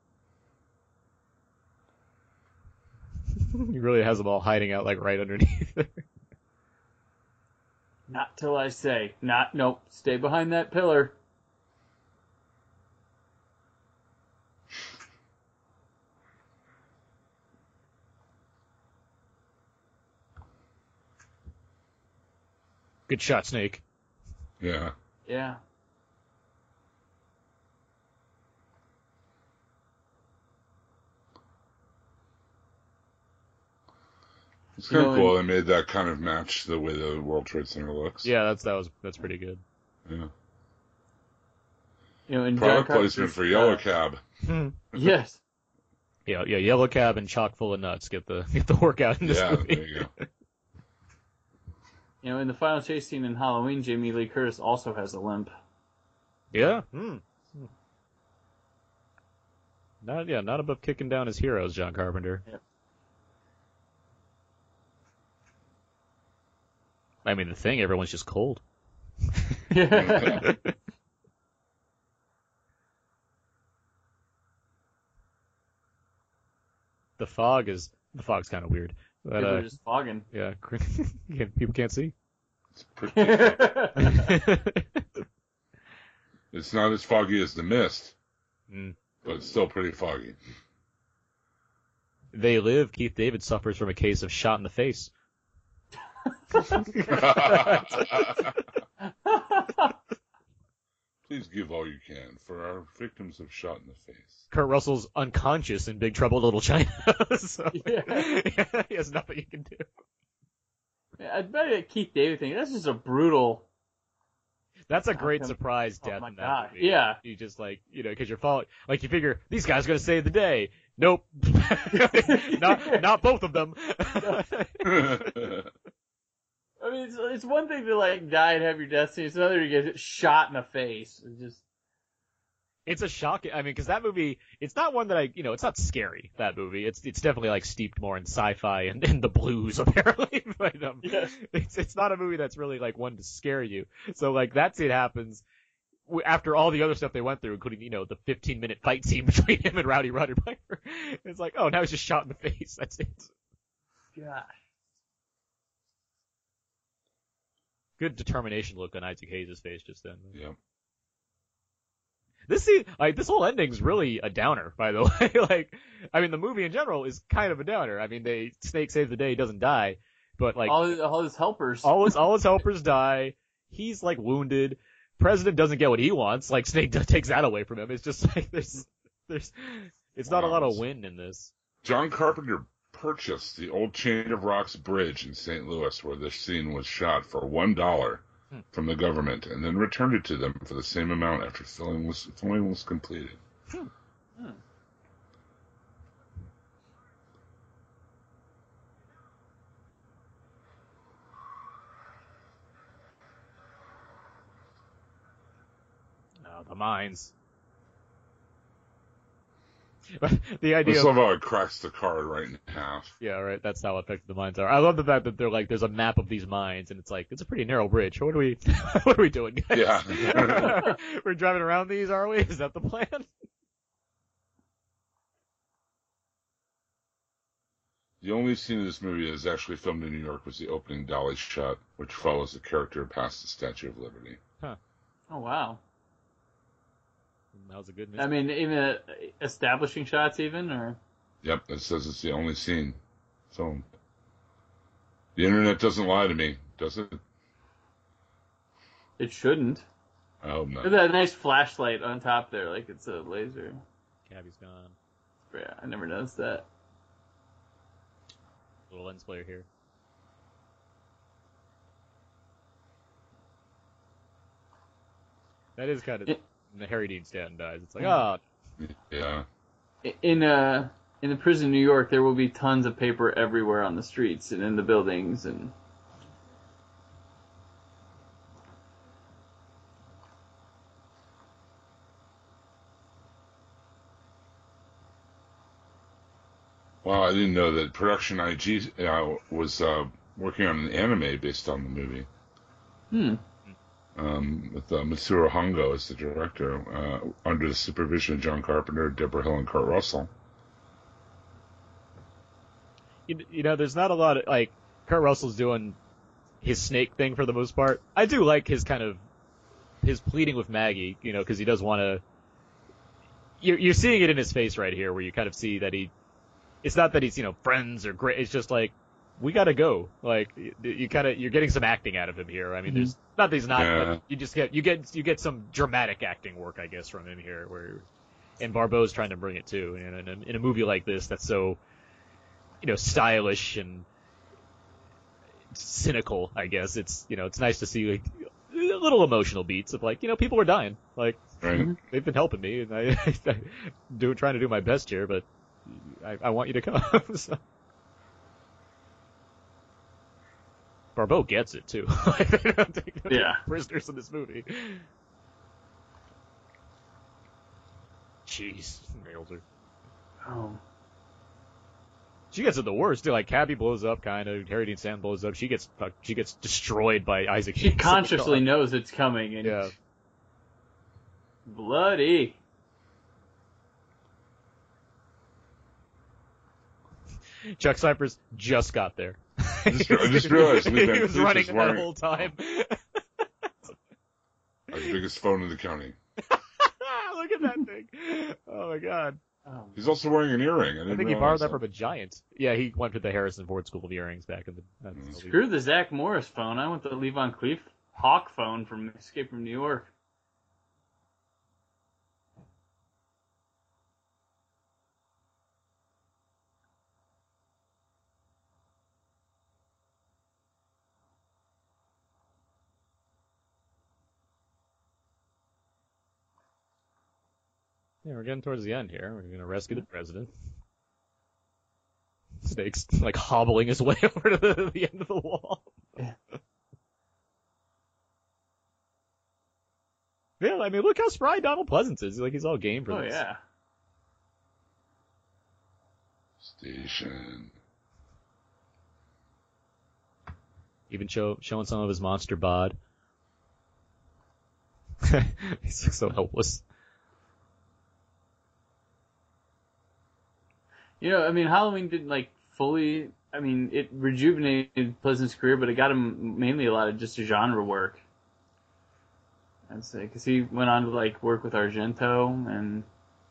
He really has them all hiding out, like, right underneath there. Not till I say. Nope. Stay behind that pillar. Good shot, Snake. Yeah. Yeah. It's kind of cool they made that kind of match the way the World Trade Center looks. Yeah, that's pretty good. Yeah. In product placement for Yellow Cab. Yes. Yeah, Yellow Cab and chock full of nuts. Get the workout in this movie. There you go. In the final chase scene in Halloween, Jamie Lee Curtis also has a limp. Yeah. Not above kicking down his heroes, John Carpenter. Yep. I mean, the thing, everyone's just cold. Yeah. The fog's kind of weird. But, People are just fogging. Yeah, people can't see. It's pretty It's not as foggy as the mist, but it's still pretty foggy. They live. Keith David suffers from a case of shot in the face. Please give all you can for our victims of shot in the face. Kurt Russell's unconscious in Big Trouble in Little China. So, yeah, he has nothing he can do. I bet that Keith David thing, that's just a brutal... That's a great surprise death in that movie. Yeah. You just because you're following, you figure, these guys are going to save the day. Nope. not both of them. I mean, it's one thing to die and have your destiny. It's another to get shot in the face. It's a shock. I mean, because that movie, it's not one that it's not scary. That movie, it's definitely steeped more in sci-fi and the blues apparently. But it's not a movie that's really one to scare you. So that scene happens after all the other stuff they went through, including the 15-minute fight scene between him and Rowdy Roddy Piper. It's oh, now he's just shot in the face. That's it. Gosh. Good determination look on Isaac Hayes' face just then. Yeah. This whole ending's really a downer, by the way. I mean, the movie in general is kind of a downer. I mean, Snake saves the day, he doesn't die, but all his helpers, all his helpers die. He's wounded. President doesn't get what he wants. Snake takes that away from him. It's just there's it's not a lot of win in this. John Carpenter purchased the old Chain of Rocks Bridge in St. Louis, where this scene was shot, for $1 from the government, and then returned it to them for the same amount after filming was completed. The mines. The idea. I love how it cracks the card right in half. Yeah, right. That's how effective the mines are. I love the fact that they're there's a map of these mines, and it's a pretty narrow bridge. What are we doing, guys? Yeah. We're driving around these, are we? Is that the plan? The only scene in this movie that is actually filmed in New York was the opening dolly shot, which follows the character past the Statue of Liberty. Huh. Oh, wow. That was a good mystery. I mean, even establishing shots even, or? Yep, it says it's the only scene filmed. The internet doesn't lie to me, does it? It shouldn't. I hope not. There's that nice flashlight on top there, like it's a laser. Cabby's gone. Yeah, I never noticed that. Little lens flare here. That is kind of when Harry Dean Stanton dies. It's like, Yeah. In the prison in New York, there will be tons of paper everywhere on the streets and in the buildings and. Well, I didn't know that Production IG was working on an anime based on the movie. With Mitsuru Hongo as the director, under the supervision of John Carpenter, Deborah Hill, and Kurt Russell. You know, there's not a lot of, like, Kurt Russell's doing his snake thing for the most part. I do like his his pleading with Maggie, you know, because he does want to. You're seeing it in his face right here, where you kind of see that it's not that he's, you know, friends or great. It's just like, we gotta go. Like, you're getting some acting out of him here. I mean, there's not that he's not, but you get some dramatic acting work, I guess, from him here. And Barbeau's trying to bring it too. And in a movie like this, that's so, you know, stylish and cynical, I guess. It's, you know, it's nice to see like little emotional beats of like, you know, people are dying. Like, they've been helping me, and I'm trying to do my best here, but I want you to come. So. Barbeau gets it too. Like, they don't take prisoners in this movie. Jeez, nails her. Oh. She gets it the worst too. Like, Cabby blows up, kind of. Harry Dean Stanton blows up. She gets destroyed by Isaac. She consciously knows it's coming, and yeah. Bloody. Chuck Cypress just got there. I just realized he was running that whole time. The biggest phone in the county. Look at that thing. Oh my god. He's also wearing an earring. I think he borrowed that from a giant. Yeah, he went to the Harrison Ford School of Earrings back in the. Screw the Zach Morris phone. I want the Levon Cleef Hawk phone from Escape from New York. Yeah, we're getting towards the end here. We're going to rescue the president. Snake's, like, hobbling his way over to the end of the wall. Yeah, I mean, look how spry Donald Pleasance is. Like, he's all game for this. Oh, yeah. Station. Even showing some of his monster bod. He's so helpless. You know, I mean, Halloween didn't, like, fully... I mean, it rejuvenated Pleasant's career, but it got him mainly a lot of just genre work. I'd say, because he went on to, like, work with Argento, and...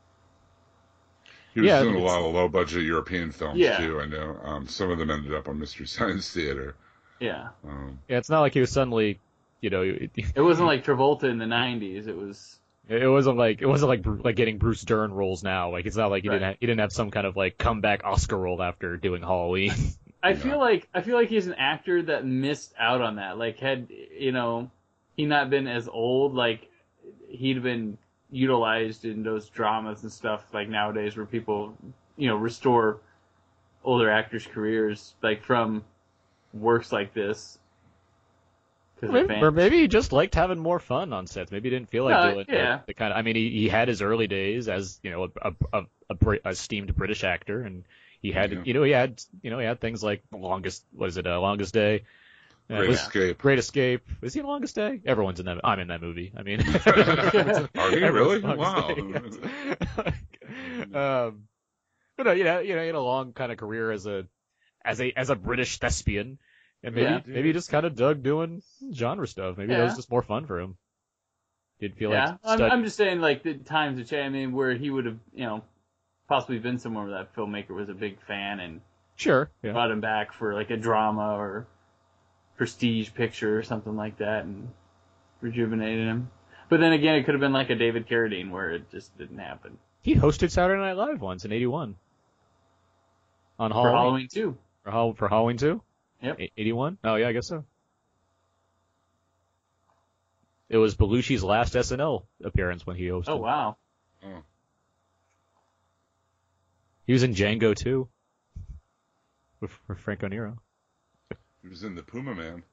He was doing a lot of low-budget European films, too, I know. Some of them ended up on Mystery Science Theater. Yeah. Yeah, it's not like he was suddenly, you know... It wasn't like Travolta in the 90s, it was... It wasn't like getting Bruce Dern roles now. Like, it's not like he didn't have some kind of like comeback Oscar role after doing Halloween. I feel like he's an actor that missed out on that. Like, had, you know, he not been as old, like, he'd have been utilized in those dramas and stuff like nowadays where people, you know, restore older actors' careers, like, from works like this. Or maybe he just liked having more fun on sets. Maybe he didn't feel like doing the kind of. I mean, he had his early days as, you know, a esteemed British actor, and he had he had things like Longest Day, Great Escape. Great Escape. Was he in Longest Day? Everyone's in that. I'm in that movie. I mean, are you really? Wow. But he had a long kind of career as a British thespian. And maybe he just kind of dug doing genre stuff. Maybe that was just more fun for him. Didn't feel like... I'm just saying, like, the times have changed. I mean, where he would have, you know, possibly been somewhere where that filmmaker was a big fan and brought him back for, like, a drama or prestige picture or something like that and rejuvenated him. But then again, it could have been like a David Carradine where it just didn't happen. He hosted Saturday Night Live once in '81. On For Halloween. Halloween too. For Halloween too? Yep. 81? Oh yeah, I guess so. It was Belushi's last SNL appearance when he hosted. Oh wow. Oh. He was in Django too. With Franco Nero. He was in the Puma Man.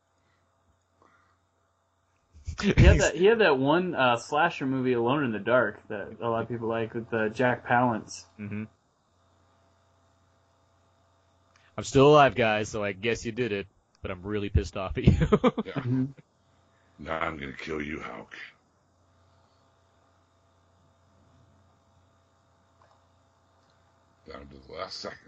He had that one slasher movie, Alone in the Dark, that a lot of people like with Jack Palance. Mm-hmm. I'm still alive, guys, so I guess you did it, but I'm really pissed off at you. Yeah. Mm-hmm. Now I'm gonna kill you, Hawk. Down to the last second.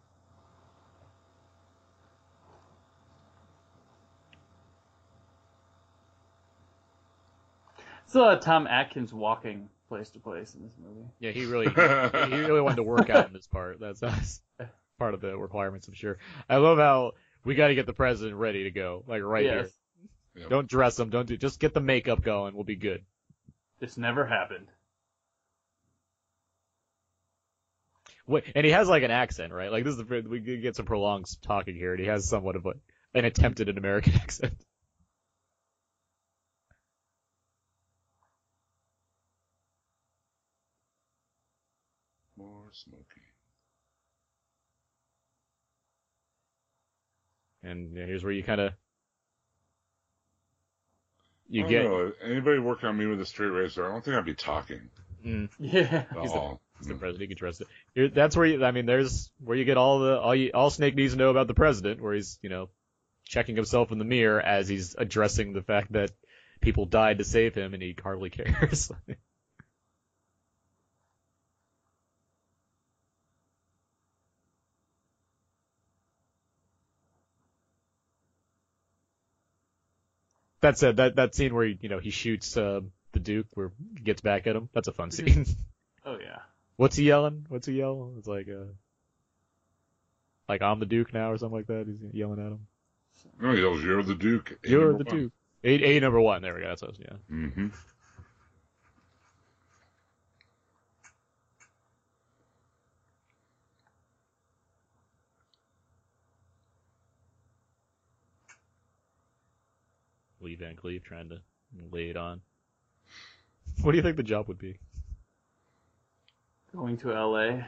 It's a lot of Tom Atkins walking place to place in this movie. Yeah, he really wanted to work out in this part. That's part of the requirements, I'm sure. I love how we got to get the president ready to go, like here. Yep. Don't dress him. Just get the makeup going. We'll be good. This never happened. Wait, and he has like an accent, right? Like this is we get some prolonged talking here, and he has somewhat of an attempt at an American accent. More smoky. And here's where you kind of I don't know. Anybody working on me with a straight razor, I don't think I'd be talking. Yeah. He's the president. You can trust it. That's where there's where you get all Snake needs to know about the president, where he's checking himself in the mirror as he's addressing the fact that people died to save him, and he hardly cares. That said, that scene where he shoots the Duke, where he gets back at him. That's a fun scene. Oh yeah. What's he yelling? It's like I'm the Duke now or something like that. He's yelling at him. No, he yells, "You're the Duke." You're the Duke. A number one. There we go. That's us. Yeah. Mm-hmm. Lee Van Cleef trying to lay it on. What do you think the job would be? Going to LA.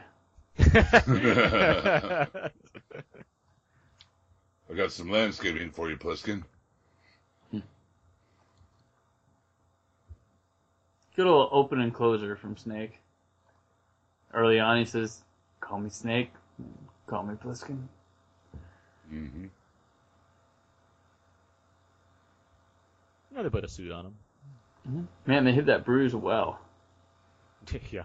I got some landscaping for you, Pliskin. Good old open and closer from Snake. Early on, he says, "Call me Snake, call me Pliskin." Mm-hmm. No, they put a suit on him. Mm-hmm. Man, they hit that bruise well. Yeah.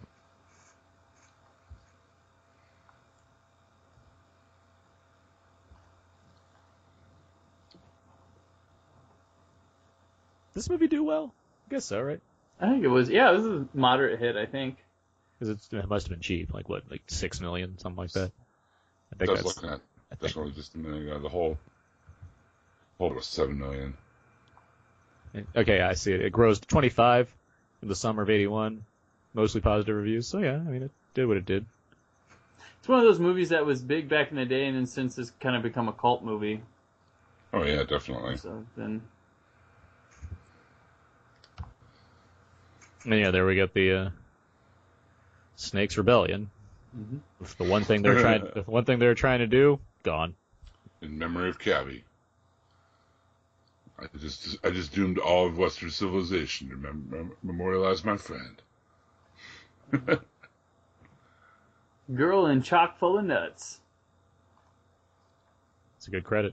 This movie do well? I guess so, right? I think it was. Yeah, this is a moderate hit. I think. Because it must have been cheap, like 6 million, something like that. I think That's looking at definitely just a minute ago. The whole was 7 million. Okay, I see it. It grossed 25 in the summer of '81, mostly positive reviews. So yeah, I mean, it did what it did. It's one of those movies that was big back in the day, and then since it's kind of become a cult movie. Oh yeah, definitely. So then. And yeah, there we got the Snake's Rebellion. Mm-hmm. The one thing they're trying to do, gone. In memory of Cabby. I just doomed all of Western civilization to memorialize my friend. Girl in chock full of nuts. It's a good credit.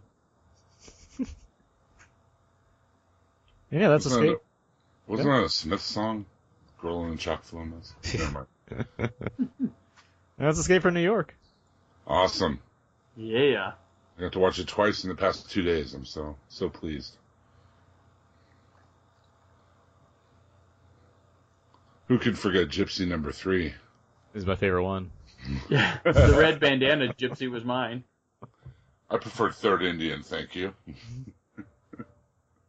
Yeah, that's Escape. Wasn't that a Smith song? Girl in chock full of nuts? Never mind. That's Escape from New York. Awesome. Yeah. I got to watch it twice in the past 2 days. I'm so pleased. Who could forget Gypsy number 3? This is my favorite one. Yeah. The red bandana gypsy was mine. I prefer Third Indian, thank you.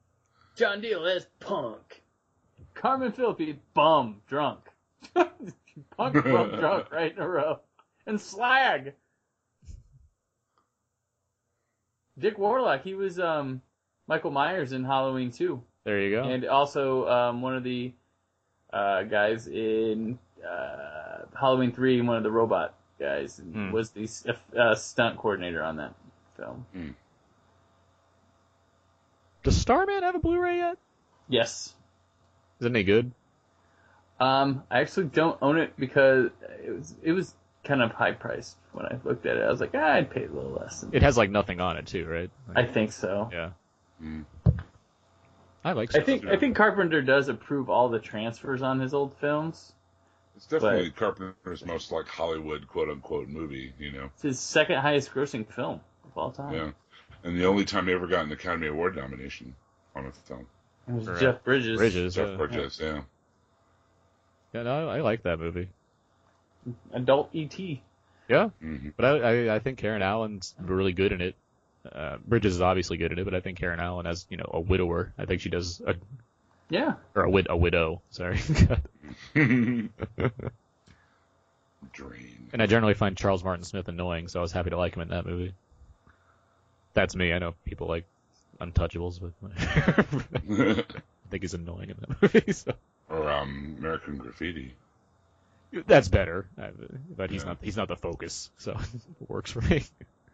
John Deal as punk. Carmen Phillippe, bum, drunk. Punk, bum, drunk, right in a row. And slag. Dick Warlock, he was Michael Myers in Halloween 2. There you go. And also one of the guys in Halloween 3, one of the robot guys, was the stunt coordinator on that film. Does Starman have a Blu-ray yet? Yes. Is it any good? I actually don't own it because it was kind of high priced when I looked at it. I was like, I'd pay a little less. It has like nothing on it too, right? I think so. Yeah. Mm. I like. I think Carpenter does approve all the transfers on his old films. It's definitely Carpenter's most like Hollywood quote unquote movie. It's his second highest grossing film of all time. Yeah, and the only time he ever got an Academy Award nomination on a film. It was Jeff Bridges. Jeff Bridges, yeah. Yeah, no, I like that movie. Adult E.T. Yeah, Mm-hmm. but I think Karen Allen's really good in it. Bridges is obviously good in it, but I think Karen Allen, as a widower, I think she does a widow. Sorry. Drain. And I generally find Charles Martin Smith annoying, so I was happy to like him in that movie. That's me. I know people like Untouchables, but I think he's annoying in that movie. So. Or American Graffiti. That's better, but he's not the focus, so it works for me.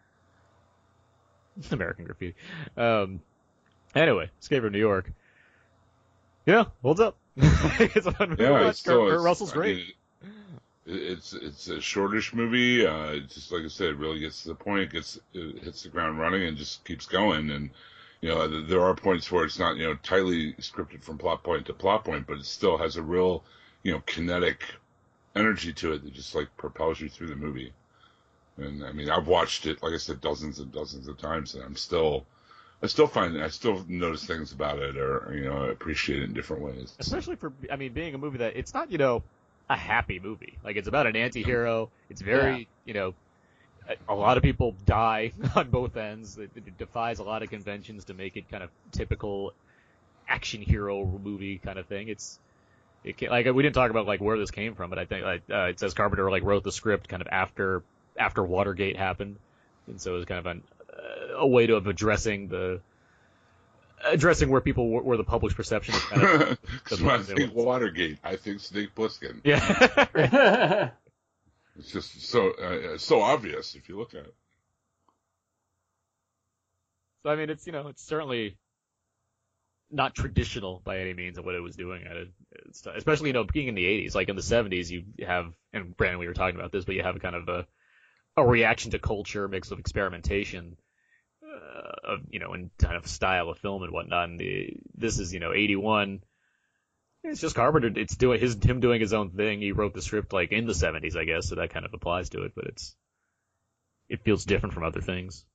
American Graffiti. Anyway, Escape from New York. Yeah, holds up. It's fun. Yeah, Russell's great. It's a shortish movie. Just like I said, it really gets to the point. It hits the ground running and just keeps going. And there are points where it's not tightly scripted from plot point to plot point, but it still has a real kinetic energy to it that just like propels you through the movie. And I mean, I've watched it, like I said, dozens and dozens of times, and I still notice things about it, or appreciate it in different ways. Especially for, being a movie that it's not a happy movie. Like, it's about an anti-hero. It's very a lot of people die on both ends. It defies a lot of conventions to make it kind of typical action hero movie kind of thing. We didn't talk about like where this came from, but I think it says Carpenter like wrote the script kind of after Watergate happened, and so it was kind of a way of addressing where people were the public's perception of kind of. When I think Watergate, I think Snake Plissken. Yeah. It's just so obvious if you look at it. So it's it's certainly not traditional by any means of what it was doing at it, especially being in the 80s. Like in the 70s, you have, and Brandon, we were talking about this, but you have kind of a reaction to culture, mix of experimentation, and kind of style of film and whatnot. And this is 81. It's just Carpenter. It's him doing his own thing. He wrote the script like in the 70s, I guess, so that kind of applies to it. But it feels different from other things.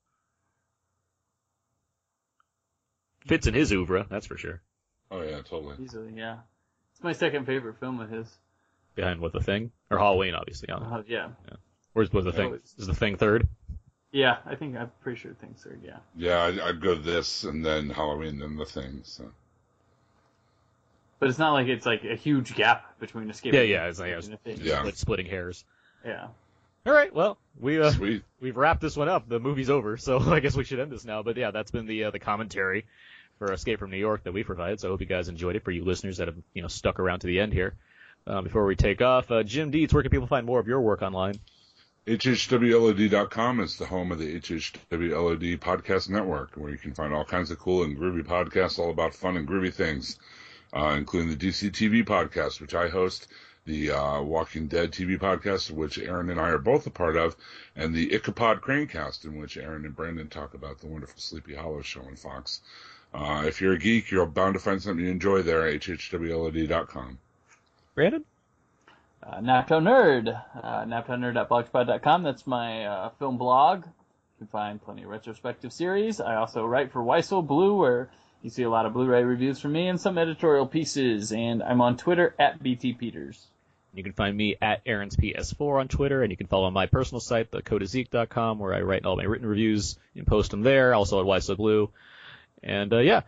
Fits in his oeuvre, that's for sure. Oh yeah, totally. Easily, yeah. It's my second favorite film of his. Behind what, The Thing? Or Halloween, obviously. Yeah. Where's The Thing? Is The Thing third? Yeah, I'm pretty sure The Thing's third. Yeah. Yeah, I'd go this and then Halloween, then The Thing. So. But it's not like it's like a huge gap between Escape. It's like splitting hairs. Yeah. All right, well, Sweet. We've wrapped this one up. The movie's over, so I guess we should end this now. But yeah, that's been the commentary for Escape from New York that we provided. So I hope you guys enjoyed it. For you listeners that have stuck around to the end here, before we take off, Jim Dietz, where can people find more of your work online? HHWLOD.com is the home of the HHWLOD podcast network, where you can find all kinds of cool and groovy podcasts all about fun and groovy things, including the DC TV podcast, which I host, the Walking Dead TV podcast, which Aaron and I are both a part of, and the Ichabod Cranecast, in which Aaron and Brandon talk about the wonderful Sleepy Hollow show on Fox. If you're a geek, you're bound to find something you enjoy there at HHWLOD.com. Brandon? Naptown Nerd. NaptownNerd.blogspot.com. That's my film blog. You can find plenty of retrospective series. I also write for Weissel Blue, where you see a lot of Blu-ray reviews from me and some editorial pieces. And I'm on Twitter at BT Peters. You can find me at Aaron's PS4 on Twitter, and you can follow my personal site, thecodeofzeke.com, where I write all my written reviews and post them there, also at Weissel Blue. And,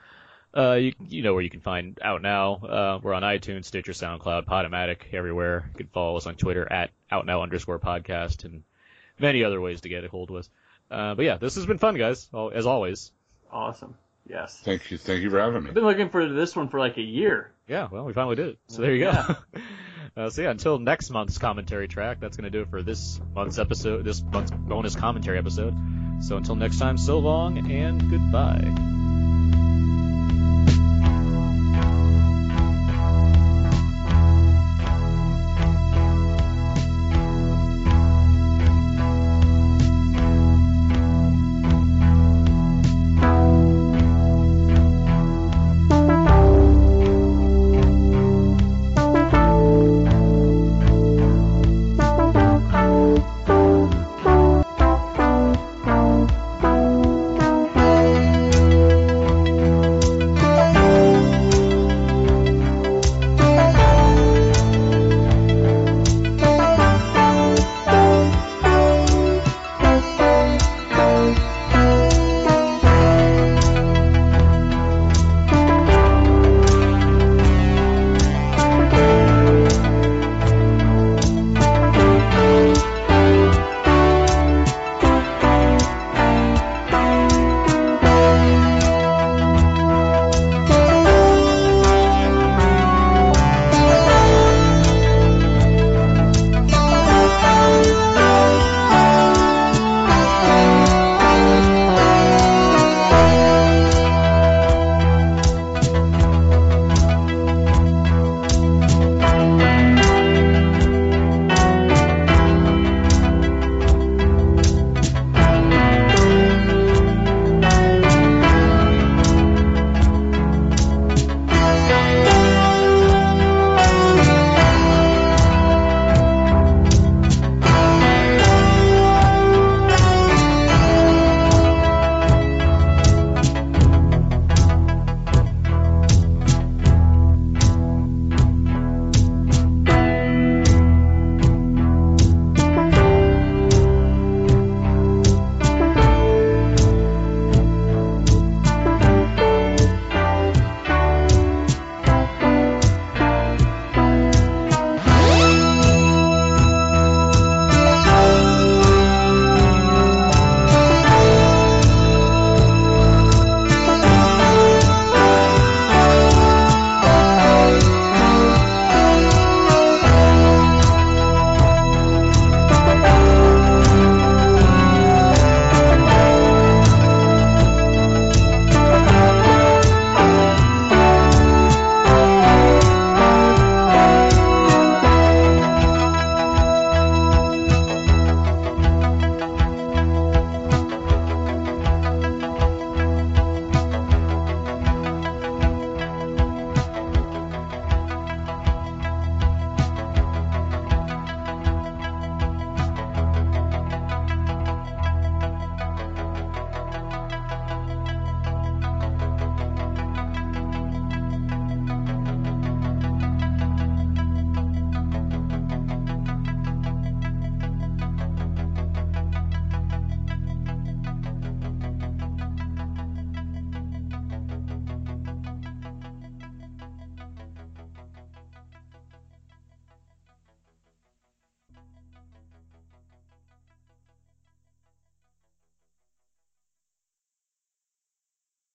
You know where you can find Out Now. We're on iTunes, Stitcher, SoundCloud, Podomatic, everywhere. You can follow us on Twitter at OutNow_podcast and many other ways to get a hold of us. But yeah, this has been fun, guys, as always. Awesome. Yes. Thank you for having me. I've been looking for this one for like a year. Yeah, well, we finally did it. So there you go. So yeah, until next month's commentary track, that's going to do it for this month's episode, this month's bonus commentary episode. So until next time, so long and goodbye.